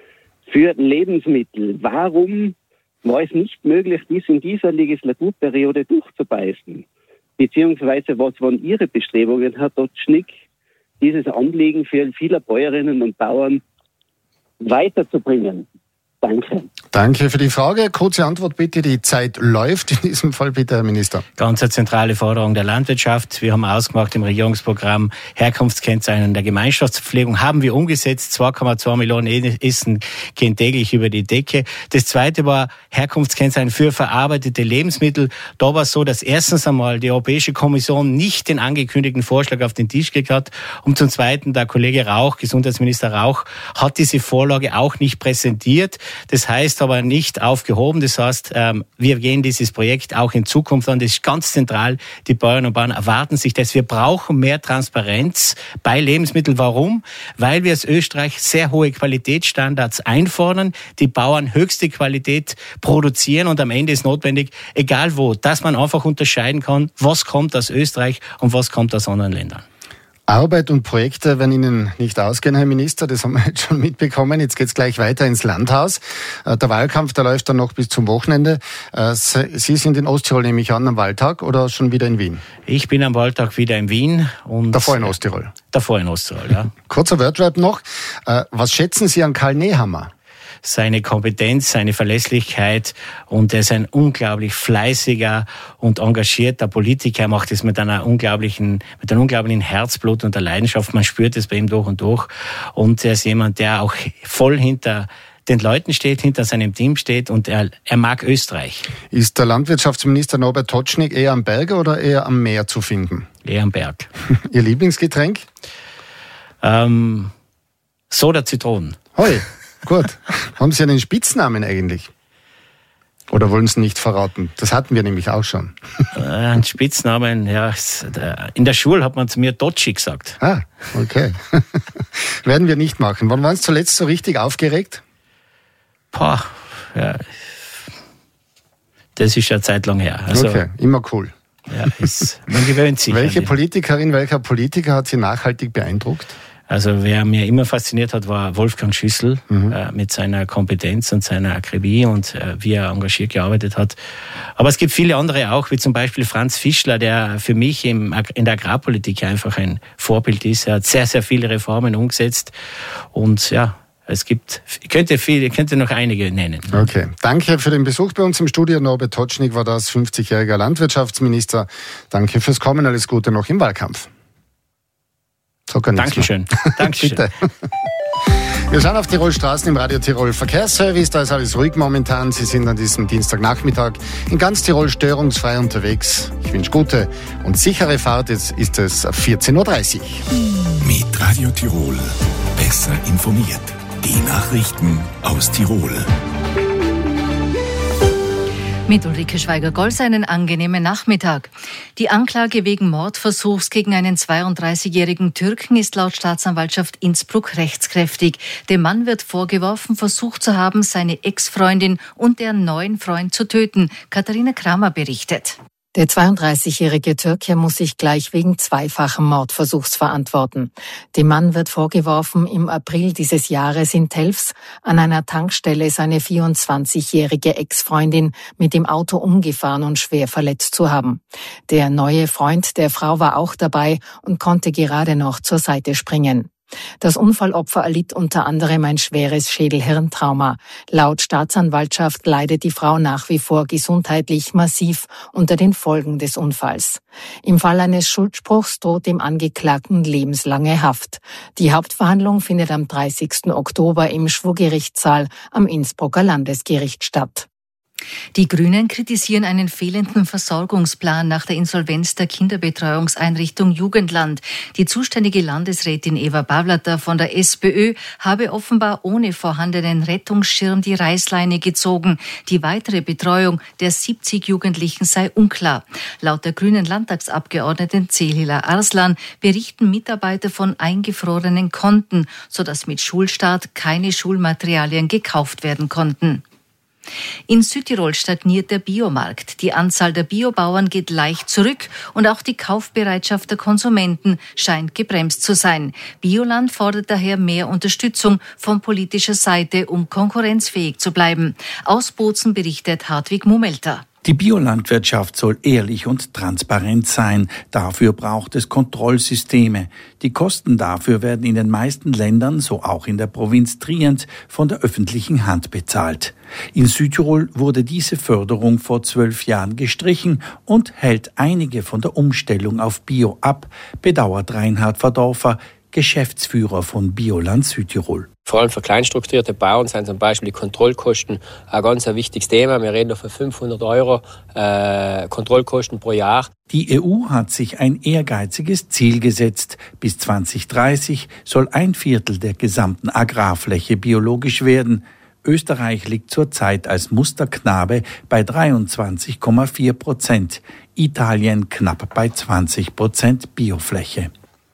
für Lebensmittel. Warum war es nicht möglich, dies in dieser Legislaturperiode durchzubeißen? Beziehungsweise was waren Ihre Bestrebungen, Herr Totschnig, dieses Anliegen für viele Bäuerinnen und Bauern weiterzubringen? Danke. Danke für die Frage. Kurze Antwort bitte. Die Zeit läuft. In diesem Fall bitte, Herr Minister. Ganz eine zentrale Forderung der Landwirtschaft. Wir haben ausgemacht im Regierungsprogramm Herkunftskennzeichen der Gemeinschaftsverpflegung. Haben wir umgesetzt. zwei Komma zwei Millionen Essen gehen täglich über die Decke. Das zweite war Herkunftskennzeichen für verarbeitete Lebensmittel. Da war es so, dass erstens einmal die Europäische Kommission nicht den angekündigten Vorschlag auf den Tisch gelegt hat. Und zum Zweiten der Kollege Rauch, Gesundheitsminister Rauch, hat diese Vorlage auch nicht präsentiert. Das heißt aber nicht aufgehoben. Das heißt, wir gehen dieses Projekt auch in Zukunft an. Das ist ganz zentral. Die Bäuerinnen und Bauern erwarten sich das. Wir brauchen mehr Transparenz bei Lebensmitteln. Warum? Weil wir als Österreich sehr hohe Qualitätsstandards einfordern. Die Bauern höchste Qualität produzieren, und am Ende ist notwendig, egal wo, dass man einfach unterscheiden kann, was kommt aus Österreich und was kommt aus anderen Ländern. Arbeit und Projekte werden Ihnen nicht ausgehen, Herr Minister, das haben wir jetzt schon mitbekommen. Jetzt geht's gleich weiter ins Landhaus. Der Wahlkampf, der läuft dann noch bis zum Wochenende. Sie sind in Osttirol, nehme ich an, am Wahltag, oder schon wieder in Wien? Ich bin am Wahltag wieder in Wien. Und davor in Osttirol? Davor in Osttirol, ja. Kurzer Wordrap noch. Was schätzen Sie an Karl Nehammer? Seine Kompetenz, seine Verlässlichkeit, und er ist ein unglaublich fleißiger und engagierter Politiker. Er macht es mit einer unglaublichen, mit einem unglaublichen Herzblut und der Leidenschaft. Man spürt es bei ihm durch und durch. Und er ist jemand, der auch voll hinter den Leuten steht, hinter seinem Team steht, und er, er mag Österreich. Ist der Landwirtschaftsminister Norbert Totschnig eher am Berg oder eher am Meer zu finden? Eher am Berg. Ihr Lieblingsgetränk? Ähm, Soda Zitronen. Hoi. Gut. Haben Sie einen Spitznamen eigentlich? Oder wollen Sie nicht verraten? Das hatten wir nämlich auch schon. Ein Spitznamen, ja. In der Schule hat man zu mir Totschi gesagt. Ah, okay. Werden wir nicht machen. Wann waren Sie zuletzt so richtig aufgeregt? Boah, ja. Das ist ja Zeit lang her. Also, okay, immer cool. Ja, ist, man gewöhnt sich. Welche Politikerin, welcher Politiker hat Sie nachhaltig beeindruckt? Also wer mir immer fasziniert hat, war Wolfgang Schüssel, mhm. äh, mit seiner Kompetenz und seiner Akribie und äh, wie er engagiert gearbeitet hat. Aber es gibt viele andere auch, wie zum Beispiel Franz Fischler, der für mich im, in der Agrarpolitik einfach ein Vorbild ist. Er hat sehr, sehr viele Reformen umgesetzt, und ja, es gibt, ich könnte viele, ich könnte noch einige nennen. Okay. Danke für den Besuch bei uns im Studio. Norbert Totschnig war das, fünfzigjähriger Landwirtschaftsminister. Danke fürs Kommen. Alles Gute noch im Wahlkampf. Sag gar nichts Dankeschön. mehr. Dankeschön. Bitte. Wir schauen auf Tirol Straßen im Radio Tirol Verkehrsservice. Da ist alles ruhig momentan. Sie sind an diesem Dienstagnachmittag in ganz Tirol störungsfrei unterwegs. Ich wünsche gute und sichere Fahrt. Jetzt ist es vierzehn Uhr dreißig. Mit Radio Tirol besser informiert. Die Nachrichten aus Tirol. Mit Ulrike Schweiger-Golz einen angenehmen Nachmittag. Die Anklage wegen Mordversuchs gegen einen zweiunddreißigjährigen Türken ist laut Staatsanwaltschaft Innsbruck rechtskräftig. Dem Mann wird vorgeworfen, versucht zu haben, seine Ex-Freundin und deren neuen Freund zu töten. Katharina Kramer berichtet. Der zweiunddreißigjährige Türke muss sich gleich wegen zweifachen Mordversuchs verantworten. Dem Mann wird vorgeworfen, im April dieses Jahres in Telfs an einer Tankstelle seine vierundzwanzigjährige Ex-Freundin mit dem Auto umgefahren und schwer verletzt zu haben. Der neue Freund der Frau war auch dabei und konnte gerade noch zur Seite springen. Das Unfallopfer erlitt unter anderem ein schweres Schädelhirntrauma. Laut Staatsanwaltschaft leidet die Frau nach wie vor gesundheitlich massiv unter den Folgen des Unfalls. Im Fall eines Schuldspruchs droht dem Angeklagten lebenslange Haft. Die Hauptverhandlung findet am dreißigsten Oktober im Schwurgerichtssaal am Innsbrucker Landesgericht statt. Die Grünen kritisieren einen fehlenden Versorgungsplan nach der Insolvenz der Kinderbetreuungseinrichtung Jugendland. Die zuständige Landesrätin Eva Bavlater von der SPÖ habe offenbar ohne vorhandenen Rettungsschirm die Reißleine gezogen. Die weitere Betreuung der siebzig Jugendlichen sei unklar. Laut der grünen Landtagsabgeordneten Celila Arslan berichten Mitarbeiter von eingefrorenen Konten, sodass mit Schulstart keine Schulmaterialien gekauft werden konnten. In Südtirol stagniert der Biomarkt. Die Anzahl der Biobauern geht leicht zurück und auch die Kaufbereitschaft der Konsumenten scheint gebremst zu sein. Bioland fordert daher mehr Unterstützung von politischer Seite, um konkurrenzfähig zu bleiben. Aus Bozen berichtet Hartwig Mumelter. Die Biolandwirtschaft soll ehrlich und transparent sein. Dafür braucht es Kontrollsysteme. Die Kosten dafür werden in den meisten Ländern, so auch in der Provinz Trient, von der öffentlichen Hand bezahlt. In Südtirol wurde diese Förderung vor zwölf Jahren gestrichen und hält einige von der Umstellung auf Bio ab, bedauert Reinhard Verdorfer, Geschäftsführer von Bioland Südtirol. Vor allem für kleinstrukturierte Bauern sind zum Beispiel die Kontrollkosten ein ganz ein wichtiges Thema. Wir reden von fünfhundert Euro äh, Kontrollkosten pro Jahr. Die E U hat sich ein ehrgeiziges Ziel gesetzt. Bis zwanzig dreißig soll ein Viertel der gesamten Agrarfläche biologisch werden. Österreich liegt zurzeit als Musterknabe bei dreiundzwanzig Komma vier Prozent. Italien knapp bei zwanzig Prozent Biofläche.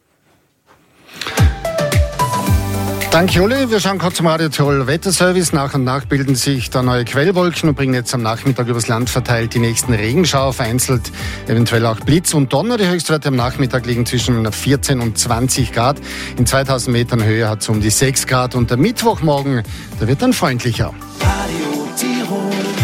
Danke, Uli. Wir schauen kurz zum Radio Tirol Wetterservice. Nach und nach bilden sich da neue Quellwolken und bringen jetzt am Nachmittag übers Land verteilt die nächsten Regenschauer, vereinzelt eventuell auch Blitz und Donner. Die Höchstwerte am Nachmittag liegen zwischen vierzehn und zwanzig Grad. In zweitausend Metern Höhe hat es um die sechs Grad. Und der Mittwochmorgen, der wird dann freundlicher. Radio Tirol.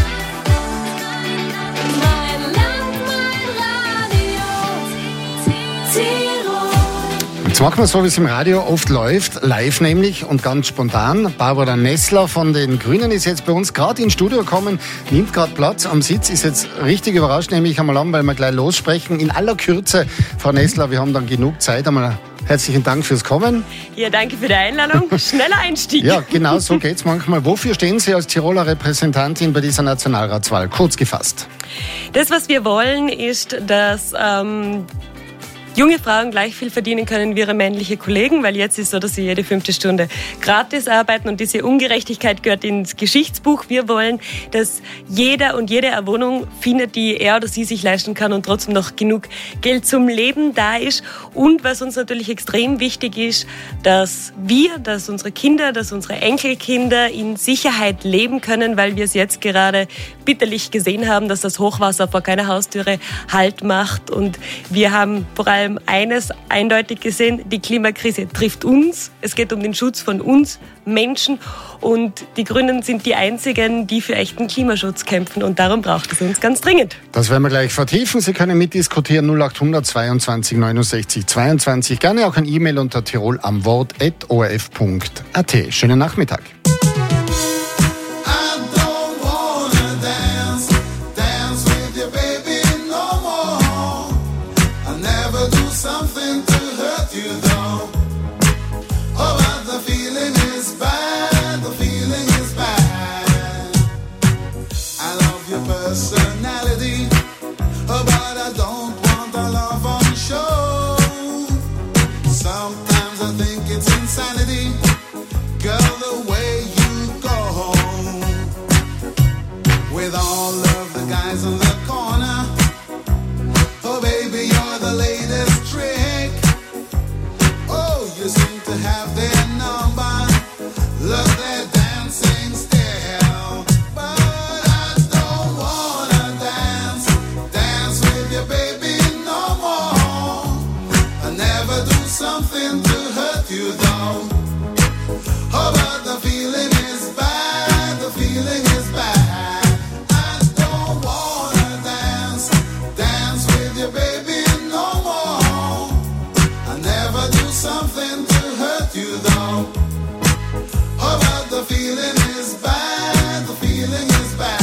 Jetzt machen wir so, wie es im Radio oft läuft, live nämlich und ganz spontan. Barbara Nessler von den Grünen ist jetzt bei uns gerade ins Studio gekommen, nimmt gerade Platz am Sitz, ist jetzt richtig überrascht, nehme ich einmal an, weil wir gleich lossprechen. In aller Kürze, Frau Nessler, wir haben dann genug Zeit. Einmal herzlichen Dank fürs Kommen. Ja, danke für die Einladung. Schneller Einstieg. Ja, genau so geht's manchmal. Wofür stehen Sie als Tiroler Repräsentantin bei dieser Nationalratswahl? Kurz gefasst. Das, was wir wollen, ist, dass ähm, junge Frauen gleich viel verdienen können wie ihre männlichen Kollegen, weil jetzt ist so, dass sie jede fünfte Stunde gratis arbeiten und diese Ungerechtigkeit gehört ins Geschichtsbuch. Wir wollen, dass jeder und jede eine Wohnung findet, die er oder sie sich leisten kann und trotzdem noch genug Geld zum Leben da ist. Und was uns natürlich extrem wichtig ist, dass wir, dass unsere Kinder, dass unsere Enkelkinder in Sicherheit leben können, weil wir es jetzt gerade bitterlich gesehen haben, dass das Hochwasser vor keiner Haustüre Halt macht. Und wir haben vor allem eines eindeutig gesehen, die Klimakrise trifft uns. Es geht um den Schutz von uns Menschen und die Grünen sind die einzigen, die für echten Klimaschutz kämpfen und darum braucht es uns ganz dringend. Das werden wir gleich vertiefen. Sie können mitdiskutieren null acht hundert zweiundzwanzig neunundsechzig zweiundzwanzig. Gerne auch ein E-Mail unter tirol am Wort at o r f punkt a t. Schönen Nachmittag. Something to hurt you though. personality, but I don't want a love on show. Sometimes I think it's insanity, girl, the way you go with all of the guys on the corner. Oh baby, you're the latest trick. Oh, you seem to have their number. Love their dancing style. But I don't wanna dance, dance with you, baby, no more. I never do something to hurt you though. Oh, but the feeling is bad, the feeling is bad. I don't wanna dance, dance with you, baby, no more. I never do something to hurt you though. Oh, but the feeling is bad, the feeling is bad.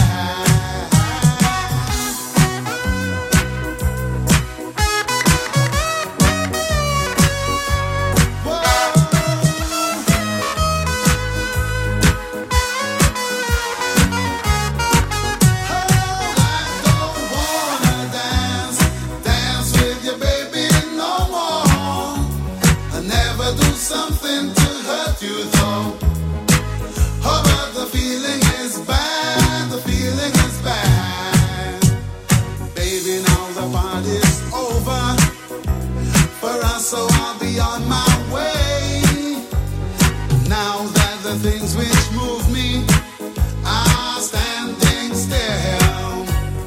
Something to hurt you though. Oh, but the feeling is bad, the feeling is bad. Baby, now the party's over for us, so I'll be on my way. Now that the things which move me are standing still.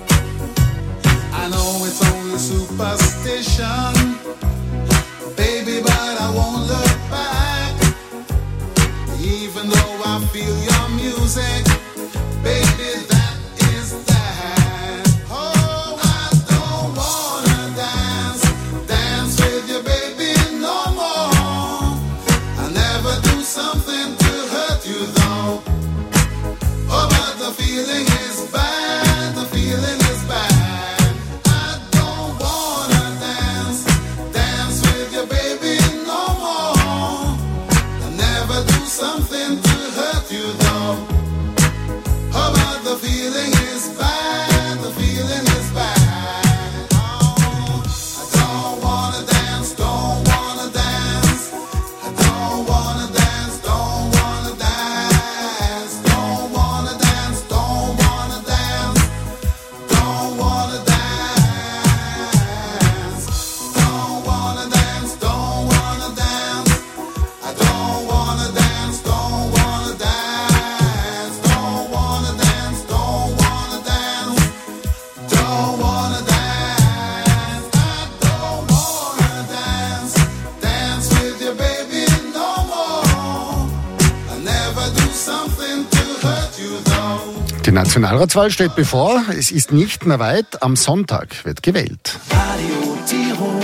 I know it's only superstition, baby, but I won't look back. Even though I feel your music, baby, that is that. Oh, I don't wanna dance, dance with you, baby, no more. I never do something to hurt you though. Oh, but the feeling is bad, the feeling is bad. I don't wanna dance, dance with you, baby, no more. I never do something to hurt you though. Oh, but the feeling is bad, the feeling is bad. Oh, I don't wanna dance, don't wanna dance. I don't wanna dance, don't wanna dance. Don't wanna dance, don't wanna dance. Don't wanna dance. Don't wanna dance, don't wanna dance. I don't wanna dance, don't wanna dance. Don't wanna dance, don't wanna dance. Don't wanna dance. I don't wanna dance, dance with you, baby, no more. I never do something to hurt you though. Die Nationalratswahl steht bevor. Es ist nicht mehr weit. Am Sonntag wird gewählt. Radio Tirol.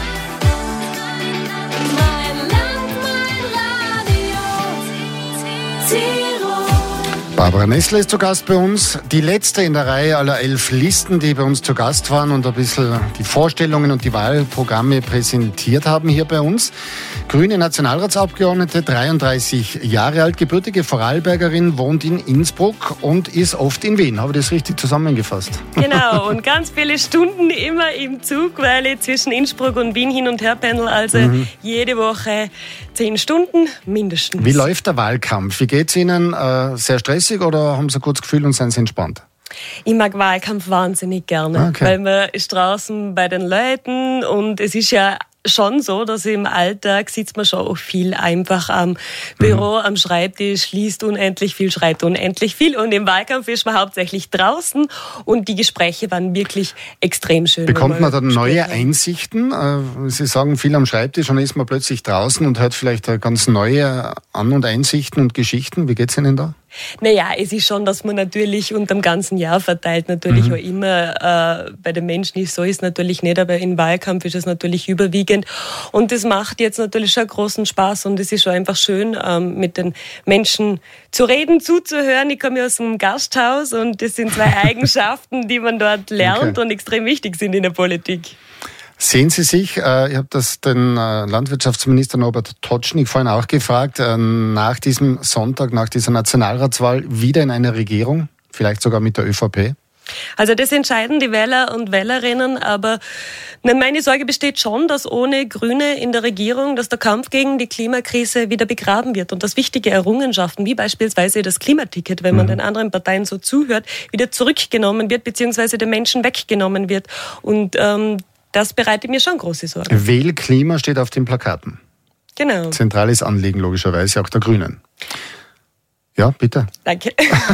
Mein Land, mein Radio Tirol. Barbara Nessler ist zu Gast bei uns. Die letzte in der Reihe aller elf Listen, die bei uns zu Gast waren und ein bisschen die Vorstellungen und die Wahlprogramme präsentiert haben hier bei uns. Grüne Nationalratsabgeordnete, dreiunddreißig Jahre alt, gebürtige Vorarlbergerin, wohnt in Innsbruck und ist oft in Wien. Habe ich das richtig zusammengefasst? Genau, und ganz viele Stunden immer im Zug, weil ich zwischen Innsbruck und Wien hin und her pendel. Also mhm. jede Woche zehn Stunden mindestens. Wie läuft der Wahlkampf? Wie geht's Ihnen? Äh, sehr stressig oder haben Sie ein gutes Gefühl und sind Sie entspannt? Ich mag Wahlkampf wahnsinnig gerne, okay. Weil man ist draußen bei den Leuten und es ist ja schon so, dass im Alltag sitzt man schon auch viel einfach am Büro, mhm. am Schreibtisch, liest unendlich viel, schreibt unendlich viel und im Wahlkampf ist man hauptsächlich draußen und die Gespräche waren wirklich extrem schön. Bekommt man dann neue Einsichten? Sie sagen viel am Schreibtisch und dann ist man plötzlich draußen und hört vielleicht ganz neue An- und Einsichten und Geschichten. Wie geht's Ihnen da? Naja, es ist schon, dass man natürlich unter dem ganzen Jahr verteilt natürlich mhm. auch immer äh, bei den Menschen ist, so ist natürlich nicht, aber im Wahlkampf ist es natürlich überwiegend und das macht jetzt natürlich schon großen Spaß und es ist schon einfach schön, ähm, mit den Menschen zu reden, zuzuhören. Ich komme ja aus einem Gasthaus und das sind zwei Eigenschaften, die man dort lernt okay. und extrem wichtig sind in der Politik. Sehen Sie sich, äh, ich habe das den äh, Landwirtschaftsminister Norbert Totschnig vorhin auch gefragt, äh, nach diesem Sonntag, nach dieser Nationalratswahl wieder in einer Regierung, vielleicht sogar mit der ÖVP? Also das entscheiden die Wähler und Wählerinnen, aber meine Sorge besteht schon, dass ohne Grüne in der Regierung, dass der Kampf gegen die Klimakrise wieder begraben wird und dass wichtige Errungenschaften, wie beispielsweise das Klimaticket, wenn man mhm. den anderen Parteien so zuhört, wieder zurückgenommen wird, beziehungsweise den Menschen weggenommen wird. Und ähm, das bereitet mir schon große Sorgen. Wähl Klima steht auf den Plakaten. Genau. Zentrales Anliegen logischerweise auch der Grünen. Ja, bitte. Danke.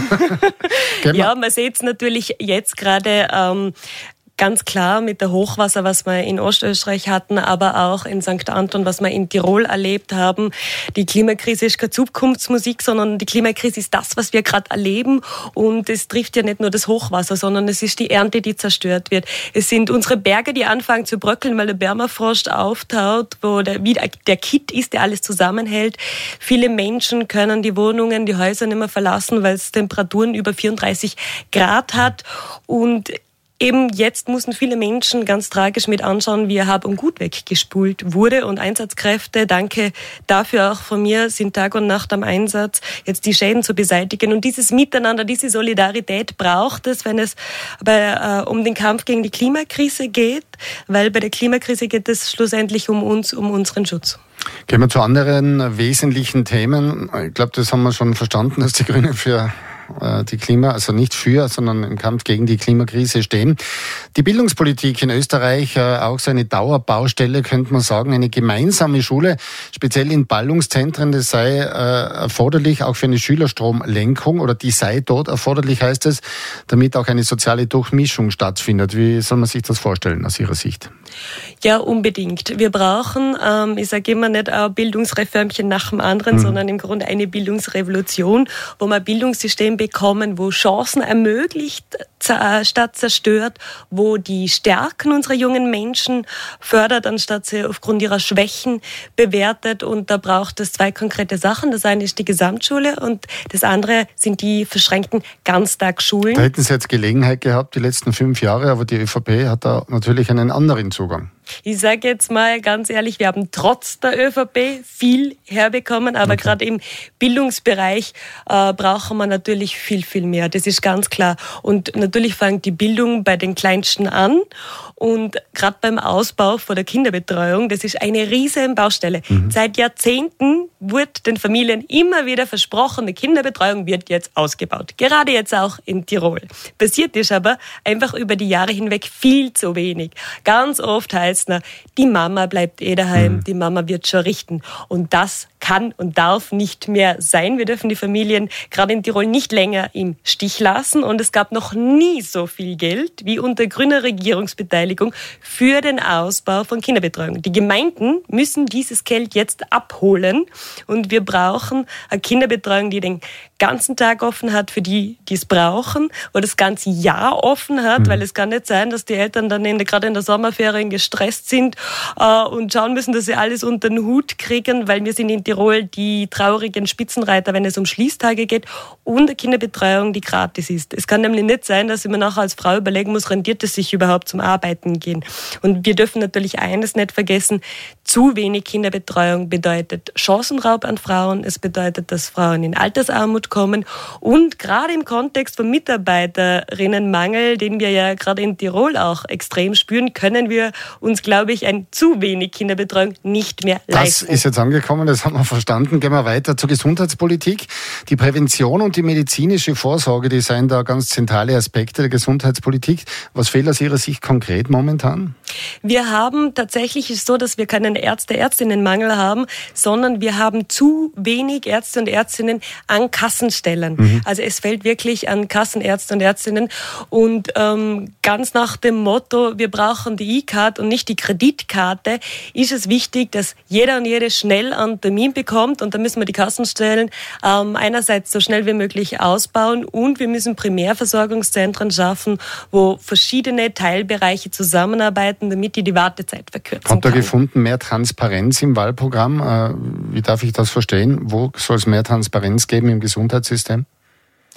Ja, man sieht es natürlich jetzt gerade ähm, ganz klar mit der Hochwasser, was wir in Ostösterreich hatten, aber auch in Sankt Anton, was wir in Tirol erlebt haben. Die Klimakrise ist keine Zukunftsmusik, sondern die Klimakrise ist das, was wir gerade erleben. Und es trifft ja nicht nur das Hochwasser, sondern es ist die Ernte, die zerstört wird. Es sind unsere Berge, die anfangen zu bröckeln, weil der Permafrost auftaut, wo der, wie der Kitt ist, der alles zusammenhält. Viele Menschen können die Wohnungen, die Häuser nicht mehr verlassen, weil es Temperaturen über vierunddreißig Grad hat. Und eben jetzt mussten viele Menschen ganz tragisch mit anschauen, wie ihr Hab und Gut weggespult wurde. Und Einsatzkräfte, danke dafür auch von mir, sind Tag und Nacht am Einsatz, jetzt die Schäden zu beseitigen. Und dieses Miteinander, diese Solidarität braucht es, wenn es bei, äh, um den Kampf gegen die Klimakrise geht, weil bei der Klimakrise geht es schlussendlich um uns, um unseren Schutz. Gehen wir zu anderen wesentlichen Themen. Ich glaube, das haben wir schon verstanden, dass die Grünen für die Klima, also nicht für, sondern im Kampf gegen die Klimakrise stehen. Die Bildungspolitik in Österreich, auch so eine Dauerbaustelle, könnte man sagen, eine gemeinsame Schule, speziell in Ballungszentren, das sei äh, erforderlich, auch für eine Schülerstromlenkung, oder die sei dort erforderlich, heißt es, damit auch eine soziale Durchmischung stattfindet. Wie soll man sich das vorstellen aus Ihrer Sicht? Ja, unbedingt. Wir brauchen, ähm, ich sage immer nicht ein Bildungsreformchen nach dem anderen, mhm. sondern im Grunde eine Bildungsrevolution, wo wir ein Bildungssystem bekommen, wo Chancen ermöglicht statt zerstört, wo die Stärken unserer jungen Menschen fördert, anstatt sie aufgrund ihrer Schwächen bewertet. Und da braucht es zwei konkrete Sachen. Das eine ist die Gesamtschule und das andere sind die verschränkten Ganztagsschulen. Da hätten Sie jetzt Gelegenheit gehabt, die letzten fünf Jahre, aber die ÖVP hat da natürlich einen anderen Zugang. Ich sage jetzt mal ganz ehrlich, wir haben trotz der ÖVP viel herbekommen, aber okay. gerade im Bildungsbereich äh, brauchen wir natürlich viel, viel mehr. Das ist ganz klar. Und natürlich fängt die Bildung bei den Kleinsten an. Und gerade beim Ausbau von der Kinderbetreuung, das ist eine riesen Baustelle. Mhm. Seit Jahrzehnten wird den Familien immer wieder versprochen, die Kinderbetreuung wird jetzt ausgebaut. Gerade jetzt auch in Tirol. Passiert ist aber einfach über die Jahre hinweg viel zu wenig. Ganz oft heißt es, die Mama bleibt eh daheim, mhm. die Mama wird schon richten. Und das kann und darf nicht mehr sein. Wir dürfen die Familien gerade in Tirol nicht länger im Stich lassen. Und es gab noch nie so viel Geld wie unter grüner Regierungsbeteiligung für den Ausbau von Kinderbetreuung. Die Gemeinden müssen dieses Geld jetzt abholen. Und wir brauchen eine Kinderbetreuung, die den ganzen Tag offen hat für die, die es brauchen, oder das ganze Jahr offen hat, mhm. weil es kann nicht sein, dass die Eltern dann in der, gerade in der Sommerferien gestresst sind äh, und schauen müssen, dass sie alles unter den Hut kriegen, weil wir sind in Tirol die traurigen Spitzenreiter, wenn es um Schließtage geht und eine Kinderbetreuung, die gratis ist. Es kann nämlich nicht sein, dass ich mir nachher als Frau überlegen muss, rentiert es sich überhaupt zum Arbeiten gehen. Und wir dürfen natürlich eines nicht vergessen, zu wenig Kinderbetreuung bedeutet Chancenraub an Frauen, es bedeutet, dass Frauen in Altersarmut kommen und gerade im Kontext von Mitarbeiterinnenmangel, den wir ja gerade in Tirol auch extrem spüren, können wir uns, glaube ich, ein zu wenig Kinderbetreuung nicht mehr leisten. Das ist jetzt angekommen, das haben wir verstanden. Gehen wir weiter zur Gesundheitspolitik. Die Prävention und die medizinische Vorsorge, die seien da ganz zentrale Aspekte der Gesundheitspolitik. Was fehlt aus Ihrer Sicht konkret momentan? Wir haben tatsächlich ist so, dass wir keinen Ärzte, Ärztinnenmangel haben, sondern wir haben zu wenig Ärzte und Ärztinnen an Kassenstellen. Mhm. Also es fehlt wirklich an Kassenärzte und Ärztinnen und ähm, ganz nach dem Motto, wir brauchen die E-Card und nicht die Kreditkarte, ist es wichtig, dass jeder und jede schnell einen Termin bekommt und da müssen wir die Kassenstellen ähm, einerseits so schnell wie möglich ausbauen und wir müssen Primärversorgungszentren schaffen, wo verschiedene Teilbereiche zusammenarbeiten, damit die die Wartezeit verkürzen kann. Habt ihr gefunden, mehr Transparenz im Wahlprogramm? Wie darf ich das verstehen? Wo soll es mehr Transparenz geben im Gesundheitssystem?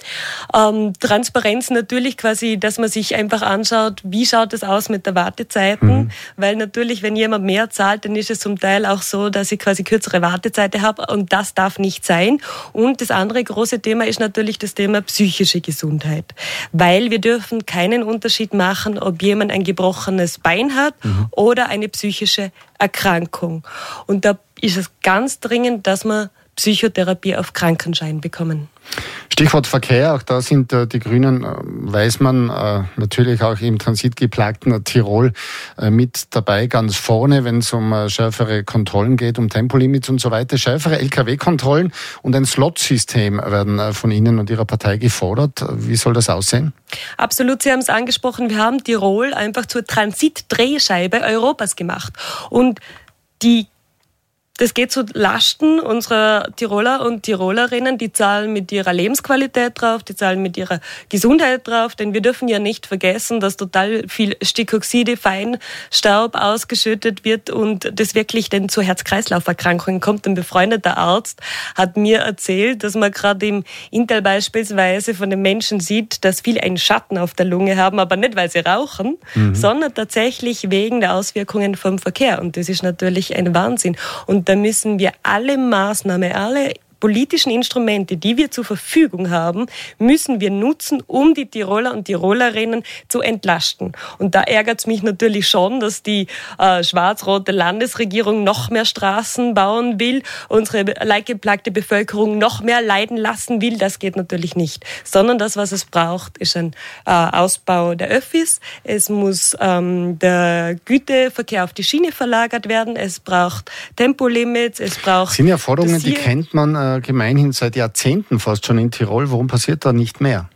Ähm, Transparenz natürlich quasi, dass man sich einfach anschaut, wie schaut es aus mit der Wartezeiten, mhm. weil natürlich, wenn jemand mehr zahlt, dann ist es zum Teil auch so, dass ich quasi kürzere Wartezeiten habe und das darf nicht sein. Und das andere große Thema ist natürlich das Thema psychische Gesundheit, weil wir dürfen keinen Unterschied machen, ob jemand ein gebrochenes Bein hat mhm. oder eine psychische Erkrankung. Und da ist es ganz dringend, dass wir Psychotherapie auf Krankenschein bekommen. Stichwort Verkehr, auch da sind äh, die Grünen, äh, weiß man, äh, natürlich auch im transitgeplagten Tirol äh, mit dabei, ganz vorne, wenn es um äh, schärfere Kontrollen geht, um Tempolimits und so weiter. Schärfere L K W-Kontrollen und ein Slot-System werden äh, von Ihnen und Ihrer Partei gefordert. Wie soll das aussehen? Absolut, Sie haben es angesprochen, wir haben Tirol einfach zur Transitdrehscheibe Europas gemacht. Und die Das geht zu Lasten unserer Tiroler und Tirolerinnen, die zahlen mit ihrer Lebensqualität drauf, die zahlen mit ihrer Gesundheit drauf, denn wir dürfen ja nicht vergessen, dass total viel Stickoxide, Feinstaub ausgeschüttet wird und das wirklich dann zu Herz-Kreislauf-Erkrankungen kommt. Ein befreundeter Arzt hat mir erzählt, dass man gerade im Intel beispielsweise von den Menschen sieht, dass viele einen Schatten auf der Lunge haben, aber nicht, weil sie rauchen, mhm. sondern tatsächlich wegen der Auswirkungen vom Verkehr. Und das ist natürlich ein Wahnsinn. Und da müssen wir alle Maßnahmen, alle politischen Instrumente, die wir zur Verfügung haben, müssen wir nutzen, um die Tiroler und Tirolerinnen zu entlasten. Und da ärgert es mich natürlich schon, dass die äh, schwarz-rote Landesregierung noch mehr Straßen bauen will, unsere leidgeplagte Bevölkerung noch mehr leiden lassen will. Das geht natürlich nicht. Sondern das, was es braucht, ist ein äh, Ausbau der Öffis. Es muss ähm, der Güterverkehr auf die Schiene verlagert werden. Es braucht Tempolimits. Es braucht... Das sind ja Forderungen, die kennt man äh, gemeinhin seit Jahrzehnten fast schon in Tirol. Warum passiert da nicht mehr?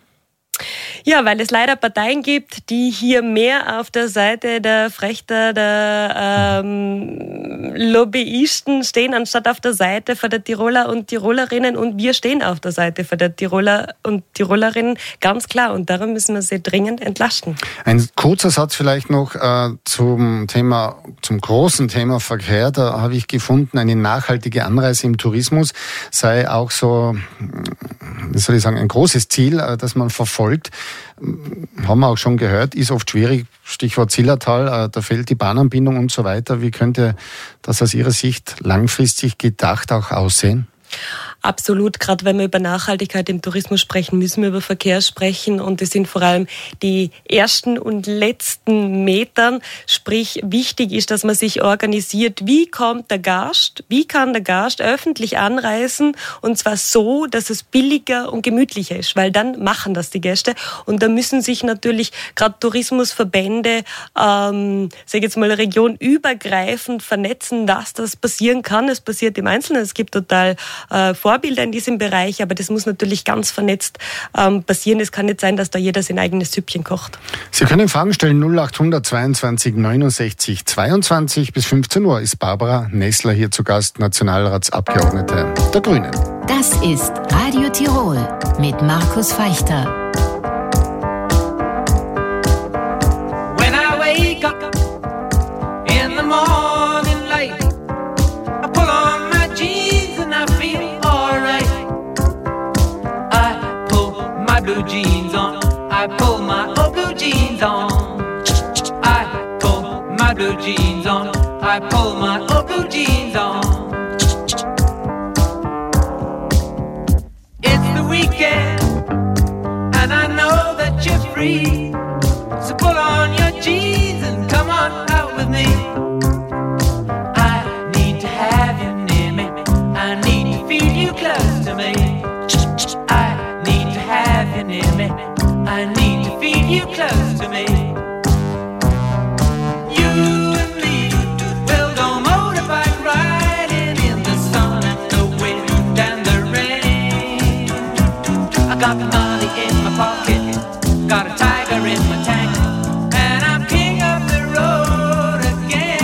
Ja, weil es leider Parteien gibt, die hier mehr auf der Seite der Frechter, der ähm, Lobbyisten stehen, anstatt auf der Seite von der Tiroler und Tirolerinnen. Und wir stehen auf der Seite von der Tiroler und Tirolerinnen, ganz klar. Und darum müssen wir sie dringend entlasten. Ein kurzer Satz vielleicht noch äh, zum Thema, zum großen Thema Verkehr. Da habe ich gefunden, eine nachhaltige Anreise im Tourismus sei auch so, wie soll ich sagen, ein großes Ziel, äh, das man verfolgt. Haben wir auch schon gehört, ist oft schwierig, Stichwort Zillertal, da fehlt die Bahnanbindung und so weiter. Wie könnte das aus Ihrer Sicht langfristig gedacht auch aussehen? Absolut, gerade wenn wir über Nachhaltigkeit im Tourismus sprechen, müssen wir über Verkehr sprechen und es sind vor allem die ersten und letzten Metern, sprich wichtig ist, dass man sich organisiert, wie kommt der Gast, wie kann der Gast öffentlich anreisen und zwar so, dass es billiger und gemütlicher ist, weil dann machen das die Gäste und da müssen sich natürlich gerade Tourismusverbände, ähm, sage jetzt mal regionübergreifend vernetzen, dass das passieren kann. Es passiert im Einzelnen, es gibt total äh, Vorbilder in diesem Bereich, aber das muss natürlich ganz vernetzt ähm, passieren. Es kann nicht sein, dass da jeder sein eigenes Süppchen kocht. Sie können Fragen stellen, null acht zweiundzwanzig neunundsechzig zweiundzwanzig bis fünfzehn Uhr ist Barbara Nessler hier zu Gast, Nationalratsabgeordnete der Grünen. Das ist Radio Tirol mit Markus Feichter. When I wake up in the morning light, I pull on my jeans and I feel alright. I pull my blue jeans on, I pull my old blue jeans on. I pull my blue jeans on, I pull my old blue jeans on. It's the weekend and I know that you're free, so pull on your jeans and come on out with me. I need to have you near me, I need to feel you close to me. I need to have you near me, I need to feel you close to me. You and me will go motorbike riding in the sun and the wind and the rain. I got money in my pocket, got a tiger in my tank, and I'm king of the road again.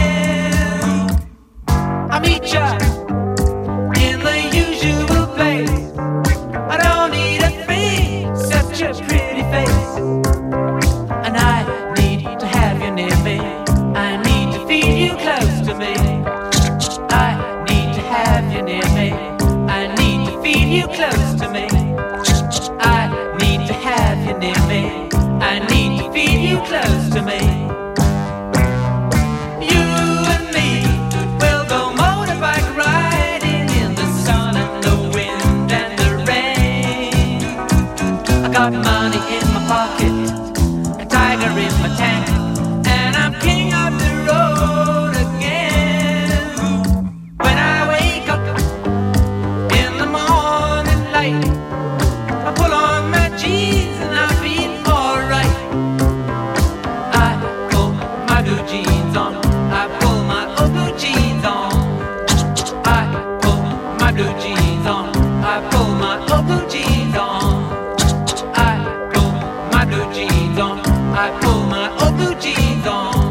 pull my old blue jeans on.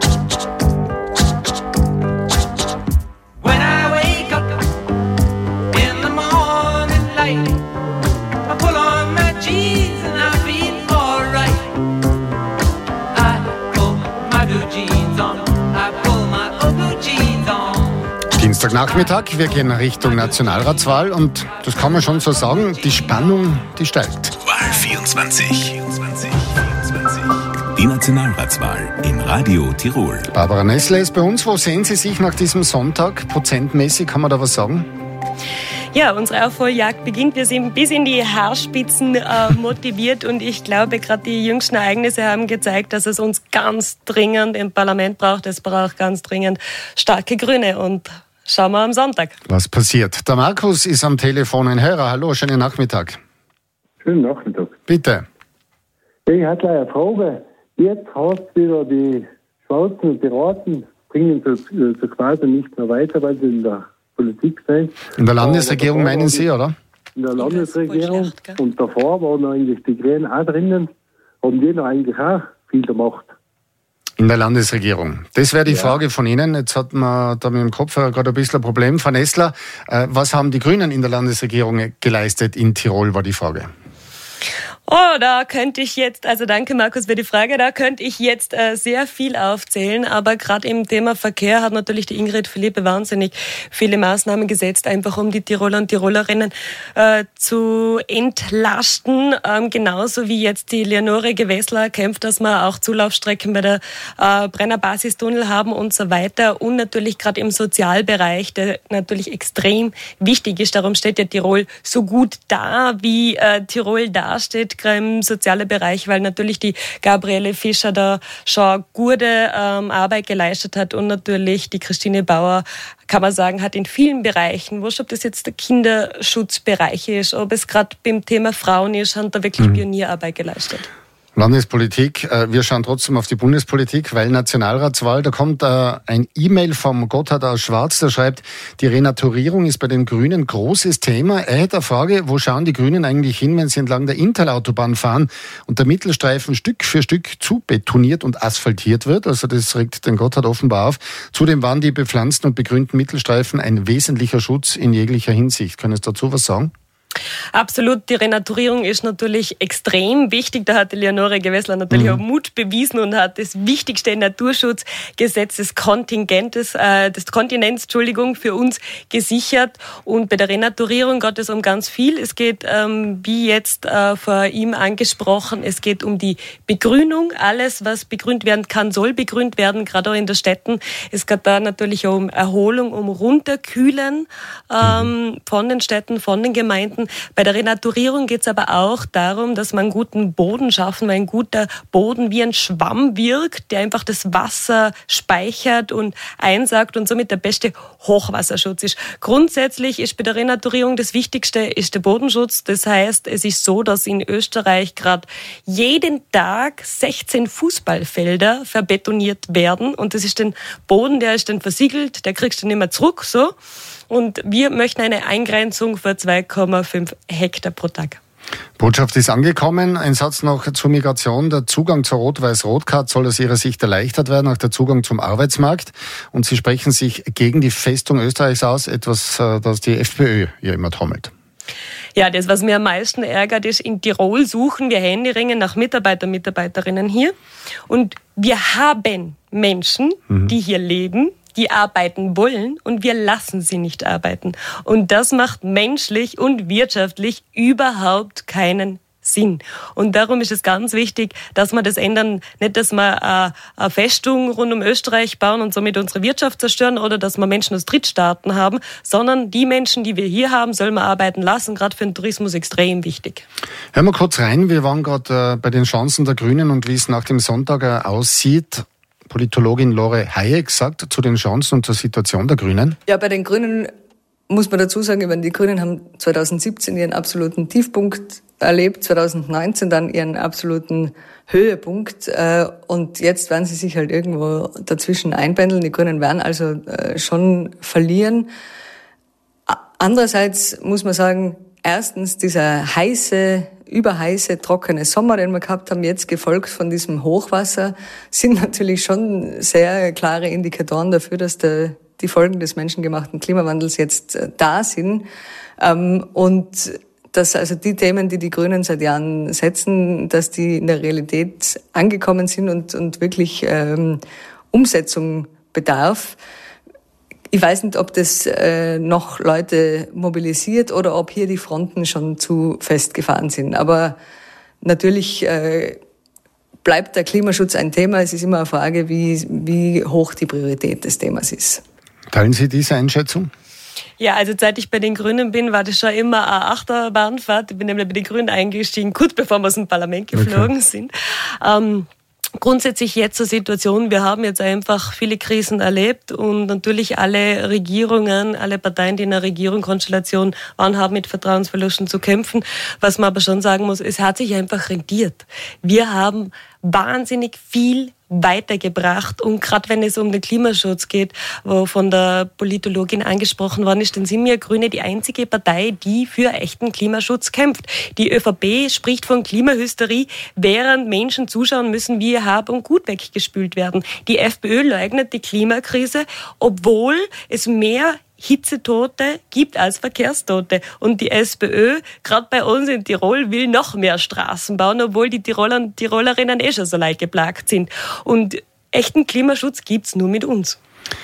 When I wake up in the morning light, I pull on my jeans and I feel alright. I pull my blue jeans on. I pull my old blue jeans on. Dienstagnachmittag, wir gehen Richtung Nationalratswahl und das kann man schon so sagen, die Spannung, die steigt. Wahl vierundzwanzig. Die Nationalratswahl im Radio Tirol. Barbara Nessler ist bei uns. Wo sehen Sie sich nach diesem Sonntag? Prozentmäßig, kann man da was sagen? Ja, unsere Aufholjagd beginnt. Wir sind bis in die Haarspitzen äh, motiviert und ich glaube, gerade die jüngsten Ereignisse haben gezeigt, dass es uns ganz dringend im Parlament braucht. Es braucht ganz dringend starke Grüne und schauen wir am Sonntag. Was passiert? Der Markus ist am Telefon, ein Hörer. Hallo, schönen Nachmittag. Schönen Nachmittag. Bitte. Ich hatte eine Frage. Jetzt hast du wieder die Schwarzen und die Roten, bringen sie so quasi nicht mehr weiter, weil sie in der Politik sind. In der Landesregierung meinen Sie, oder? In der Landesregierung. Und davor waren eigentlich die Grünen auch drinnen, haben die noch eigentlich auch viel gemacht. In der Landesregierung. Das wäre die Ja. Frage von Ihnen. Jetzt hat man da mit dem Kopf gerade ein bisschen ein Problem. Frau Nessler, äh, was haben die Grünen in der Landesregierung geleistet in Tirol, war die Frage. Oh, da könnte ich jetzt, also danke Markus für die Frage, da könnte ich jetzt äh, sehr viel aufzählen, aber gerade im Thema Verkehr hat natürlich die Ingrid Philippe wahnsinnig viele Maßnahmen gesetzt, einfach um die Tiroler und Tirolerinnen äh, zu entlasten, ähm, genauso wie jetzt die Leonore Gewessler kämpft, dass wir auch Zulaufstrecken bei der äh, Brenner Basistunnel haben und so weiter und natürlich gerade im Sozialbereich, der natürlich extrem wichtig ist, darum steht ja Tirol so gut da, wie äh, Tirol dasteht, im sozialen Bereich, weil natürlich die Gabriele Fischer da schon gute ähm, Arbeit geleistet hat und natürlich die Christine Bauer, kann man sagen, hat in vielen Bereichen, wurscht, ob das jetzt der Kinderschutzbereich ist, ob es gerade beim Thema Frauen ist, hat da wirklich mhm. Pionierarbeit geleistet. Landespolitik, wir schauen trotzdem auf die Bundespolitik, weil Nationalratswahl, da kommt ein E-Mail vom Gotthard aus Schwarz, der schreibt, die Renaturierung ist bei den Grünen großes Thema. Er hätte eine Frage, wo schauen die Grünen eigentlich hin, wenn sie entlang der Inntalautobahn fahren und der Mittelstreifen Stück für Stück zubetoniert und asphaltiert wird? Also das regt den Gotthard offenbar auf. Zudem waren die bepflanzten und begrünten Mittelstreifen ein wesentlicher Schutz in jeglicher Hinsicht. Können Sie dazu was sagen? Absolut, die Renaturierung ist natürlich extrem wichtig. Da hat die Leonore Gewessler natürlich mhm. auch Mut bewiesen und hat das wichtigste Naturschutzgesetz des Kontingentes, äh, des Kontinents, Entschuldigung, für uns gesichert. Und bei der Renaturierung geht es um ganz viel. Es geht, ähm, wie jetzt äh, vor ihm angesprochen, es geht um die Begrünung. Alles, was begrünt werden kann, soll begrünt werden, gerade auch in den Städten. Es geht da natürlich auch um Erholung, um Runterkühlen ähm, mhm. von den Städten, von den Gemeinden. Bei der Renaturierung geht es aber auch darum, dass man einen guten Boden schaffen, weil ein guter Boden wie ein Schwamm wirkt, der einfach das Wasser speichert und einsaugt und somit der beste Hochwasserschutz ist. Grundsätzlich ist bei der Renaturierung das Wichtigste ist der Bodenschutz. Das heißt, es ist so, dass in Österreich gerade jeden Tag sechzehn Fußballfelder verbetoniert werden und das ist der Boden, der ist dann versiegelt, der kriegst du nicht mehr zurück, so. Und wir möchten eine Eingrenzung für zwei Komma fünf Hektar pro Tag. Botschaft ist angekommen. Ein Satz noch zur Migration. Der Zugang zur Rot-Weiß-Rot-Card soll aus Ihrer Sicht erleichtert werden, auch der Zugang zum Arbeitsmarkt. Und Sie sprechen sich gegen die Festung Österreichs aus, etwas, das die FPÖ ja immer trommelt. Ja, das, was mir am meisten ärgert, ist, in Tirol suchen wir händeringend nach Mitarbeiter, Mitarbeiterinnen hier. Und wir haben Menschen, mhm. die hier leben, die arbeiten wollen und wir lassen sie nicht arbeiten. Und das macht menschlich und wirtschaftlich überhaupt keinen Sinn. Und darum ist es ganz wichtig, dass wir das ändern. Nicht, dass wir eine Festung rund um Österreich bauen und somit unsere Wirtschaft zerstören oder dass wir Menschen aus Drittstaaten haben, sondern die Menschen, die wir hier haben, sollen wir arbeiten lassen. Gerade für den Tourismus extrem wichtig. Hören wir kurz rein. Wir waren gerade bei den Chancen der Grünen und wie es nach dem Sonntag aussieht. Politologin Lore Hayek sagt zu den Chancen und zur Situation der Grünen. Ja, bei den Grünen muss man dazu sagen, die Grünen haben zwanzig siebzehn ihren absoluten Tiefpunkt erlebt, zwanzig neunzehn dann ihren absoluten Höhepunkt und jetzt werden sie sich halt irgendwo dazwischen einpendeln. Die Grünen werden also schon verlieren. Andererseits muss man sagen, erstens dieser heiße überheiße, trockene Sommer, den wir gehabt haben, jetzt gefolgt von diesem Hochwasser, sind natürlich schon sehr klare Indikatoren dafür, dass der, die Folgen des menschengemachten Klimawandels jetzt äh, da sind. Ähm, und dass also die Themen, die die Grünen seit Jahren setzen, dass die in der Realität angekommen sind und, und wirklich ähm, Umsetzung bedarf. Ich weiß nicht, ob das äh, noch Leute mobilisiert oder ob hier die Fronten schon zu festgefahren sind. Aber natürlich äh, bleibt der Klimaschutz ein Thema. Es ist immer eine Frage, wie, wie hoch die Priorität des Themas ist. Teilen Sie diese Einschätzung? Ja, also seit ich bei den Grünen bin, war das schon immer eine Achterbahnfahrt. Ich bin nämlich bei den Grünen eingestiegen, kurz bevor wir aus dem Parlament geflogen okay. sind. Ähm, Grundsätzlich jetzt zur Situation, wir haben jetzt einfach viele Krisen erlebt und natürlich alle Regierungen, alle Parteien, die in einer Regierungskonstellation waren, haben mit Vertrauensverlusten zu kämpfen. Was man aber schon sagen muss, es hat sich einfach rentiert. Wir haben wahnsinnig viel weitergebracht und gerade wenn es um den Klimaschutz geht, wo von der Politologin angesprochen worden ist, dann sind wir Grüne die einzige Partei, die für echten Klimaschutz kämpft. Die ÖVP spricht von Klimahysterie, während Menschen zuschauen müssen, wie ihr Hab und Gut weggespült werden. Die FPÖ leugnet die Klimakrise, obwohl es mehr Hitzetote gibt als Verkehrstote. Und die SPÖ, gerade bei uns in Tirol, will noch mehr Straßen bauen, obwohl die Tiroler und Tirolerinnen eh schon so leicht geplagt sind. Und echten Klimaschutz gibt's nur mit uns.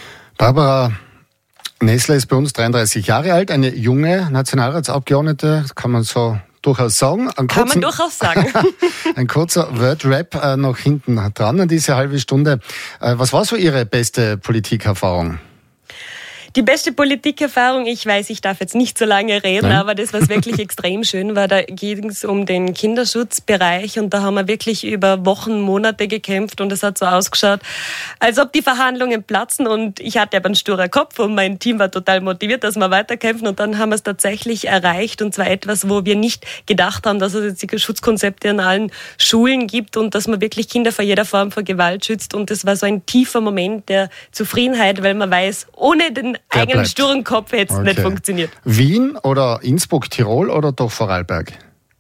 Barbara Nessler ist bei uns dreiunddreißig Jahre alt, eine junge Nationalratsabgeordnete, kann man so durchaus sagen. Einen Kann kurzen, man durchaus sagen. Ein kurzer Word-Rap äh, noch hinten dran an diese halbe Stunde. Äh, was war so Ihre beste Politikerfahrung? Die beste Politikerfahrung, ich weiß, ich darf jetzt nicht so lange reden, Nein. aber das, was wirklich extrem schön war, da ging es um den Kinderschutzbereich und da haben wir wirklich über Wochen, Monate gekämpft und es hat so ausgeschaut, als ob die Verhandlungen platzen und ich hatte aber einen sturer Kopf und mein Team war total motiviert, dass wir weiterkämpfen und dann haben wir es tatsächlich erreicht und zwar etwas, wo wir nicht gedacht haben, dass es jetzt die Schutzkonzepte an allen Schulen gibt und dass man wirklich Kinder vor jeder Form von Gewalt schützt und das war so ein tiefer Moment der Zufriedenheit, weil man weiß, ohne den Der eigenen bleibt. sturen Kopf hätte es Okay. nicht funktioniert. Wien oder Innsbruck, Tirol oder doch Vorarlberg?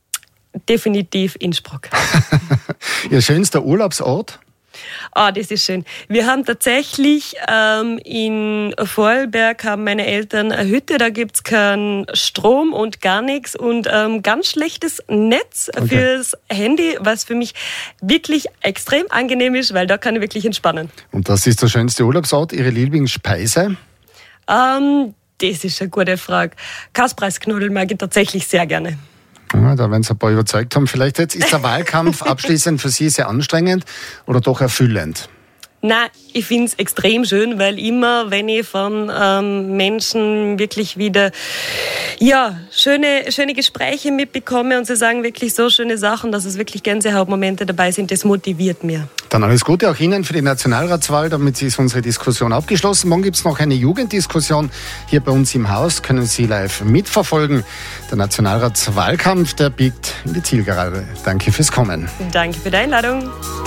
Definitiv Innsbruck. Ihr schönster Urlaubsort? Ah, das ist schön. Wir haben tatsächlich ähm, in Vorarlberg haben meine Eltern eine Hütte, da gibt's keinen Strom und gar nichts und ähm, ganz schlechtes Netz Okay. fürs Handy, was für mich wirklich extrem angenehm ist, weil da kann ich wirklich entspannen. Und das ist der schönste Urlaubsort, Ihre Lieblingsspeise? Ähm, das ist eine gute Frage. Kaspressknödel mag ich tatsächlich sehr gerne. Ja, da werden Sie ein paar überzeugt haben. Vielleicht jetzt ist der Wahlkampf abschließend für Sie sehr anstrengend oder doch erfüllend? Nein, ich find's extrem schön, weil immer, wenn ich von ähm, Menschen wirklich wieder ja schöne schöne Gespräche mitbekomme und sie sagen wirklich so schöne Sachen, dass es wirklich Gänsehautmomente dabei sind, das motiviert mir. Dann alles Gute auch Ihnen für die Nationalratswahl. Damit ist unsere Diskussion abgeschlossen. Morgen gibt's noch eine Jugenddiskussion hier bei uns im Haus. Können Sie live mitverfolgen. Der Nationalratswahlkampf, der biegt in die Zielgerade. Danke fürs Kommen. Danke für die Einladung.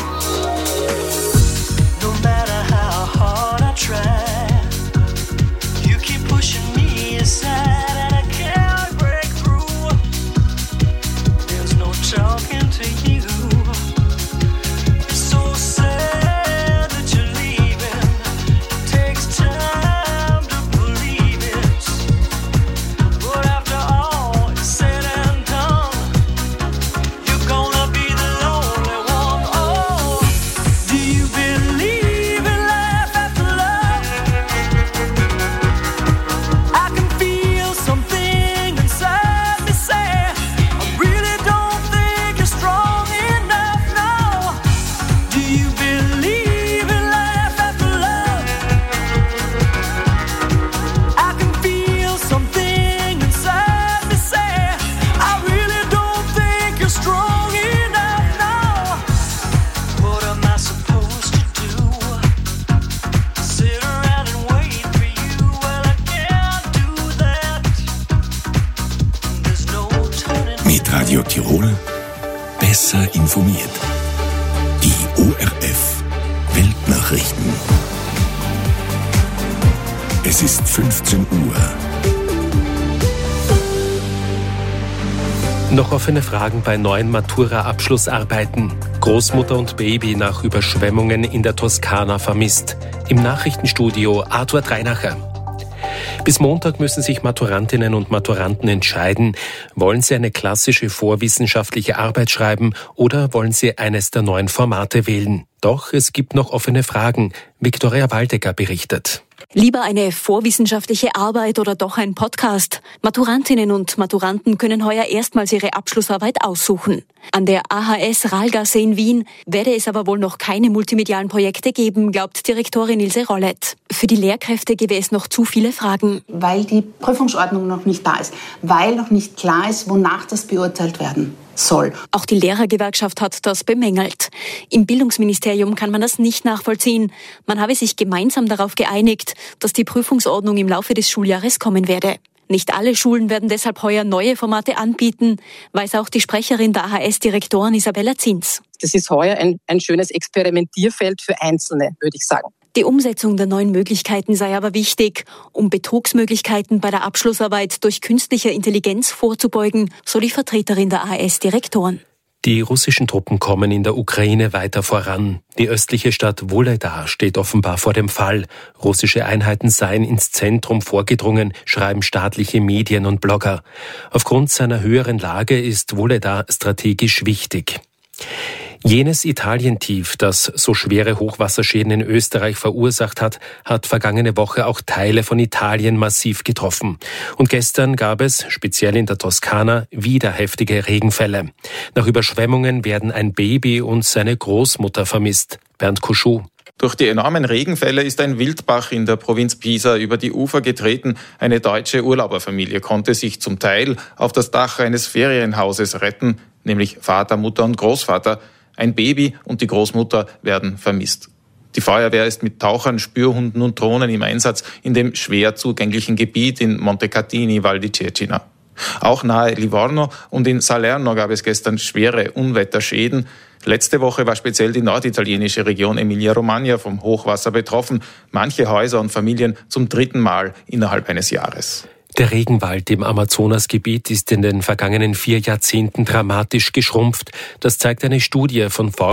Radio Tirol besser informiert. Die O R F Weltnachrichten. Es ist fünfzehn Uhr. Noch offene Fragen bei neuen Matura-Abschlussarbeiten. Großmutter und Baby nach Überschwemmungen in der Toskana vermisst. Im Nachrichtenstudio Arthur Dreinacher. Bis Montag müssen sich Maturantinnen und Maturanten entscheiden, wollen sie eine klassische vorwissenschaftliche Arbeit schreiben oder wollen sie eines der neuen Formate wählen. Doch es gibt noch offene Fragen. Viktoria Waldecker berichtet. Lieber eine vorwissenschaftliche Arbeit oder doch ein Podcast? Maturantinnen und Maturanten können heuer erstmals ihre Abschlussarbeit aussuchen. An der A H S Rahlgasse in Wien werde es aber wohl noch keine multimedialen Projekte geben, glaubt Direktorin Ilse Rollett. Für die Lehrkräfte gäbe es noch zu viele Fragen. Weil die Prüfungsordnung noch nicht da ist, weil noch nicht klar ist, wonach das beurteilt werden soll. Auch die Lehrergewerkschaft hat das bemängelt. Im Bildungsministerium kann man das nicht nachvollziehen. Man habe sich gemeinsam darauf geeinigt, dass die Prüfungsordnung im Laufe des Schuljahres kommen werde. Nicht alle Schulen werden deshalb heuer neue Formate anbieten, weiß auch die Sprecherin der A H S-Direktoren Isabella Zins. Das ist heuer ein, ein schönes Experimentierfeld für Einzelne, würde ich sagen. Die Umsetzung der neuen Möglichkeiten sei aber wichtig. Um Betrugsmöglichkeiten bei der Abschlussarbeit durch künstliche Intelligenz vorzubeugen, so die Vertreterin der A H S-Direktoren. Die russischen Truppen kommen in der Ukraine weiter voran. Die östliche Stadt Wuhledar steht offenbar vor dem Fall. Russische Einheiten seien ins Zentrum vorgedrungen, schreiben staatliche Medien und Blogger. Aufgrund seiner höheren Lage ist Wuhledar strategisch wichtig. Jenes Italientief, das so schwere Hochwasserschäden in Österreich verursacht hat, hat vergangene Woche auch Teile von Italien massiv getroffen. Und gestern gab es, speziell in der Toskana, wieder heftige Regenfälle. Nach Überschwemmungen werden ein Baby und seine Großmutter vermisst. Bernd Kuschou. Durch die enormen Regenfälle ist ein Wildbach in der Provinz Pisa über die Ufer getreten. Eine deutsche Urlauberfamilie konnte sich zum Teil auf das Dach eines Ferienhauses retten, nämlich Vater, Mutter und Großvater. Ein Baby und die Großmutter werden vermisst. Die Feuerwehr ist mit Tauchern, Spürhunden und Drohnen im Einsatz in dem schwer zugänglichen Gebiet in Montecatini, Val di Cecina. Auch nahe Livorno und in Salerno gab es gestern schwere Unwetterschäden. Letzte Woche war speziell die norditalienische Region Emilia-Romagna vom Hochwasser betroffen. Manche Häuser und Familien zum dritten Mal innerhalb eines Jahres. Der Regenwald im Amazonasgebiet ist in den vergangenen vier Jahrzehnten dramatisch geschrumpft. Das zeigt eine Studie von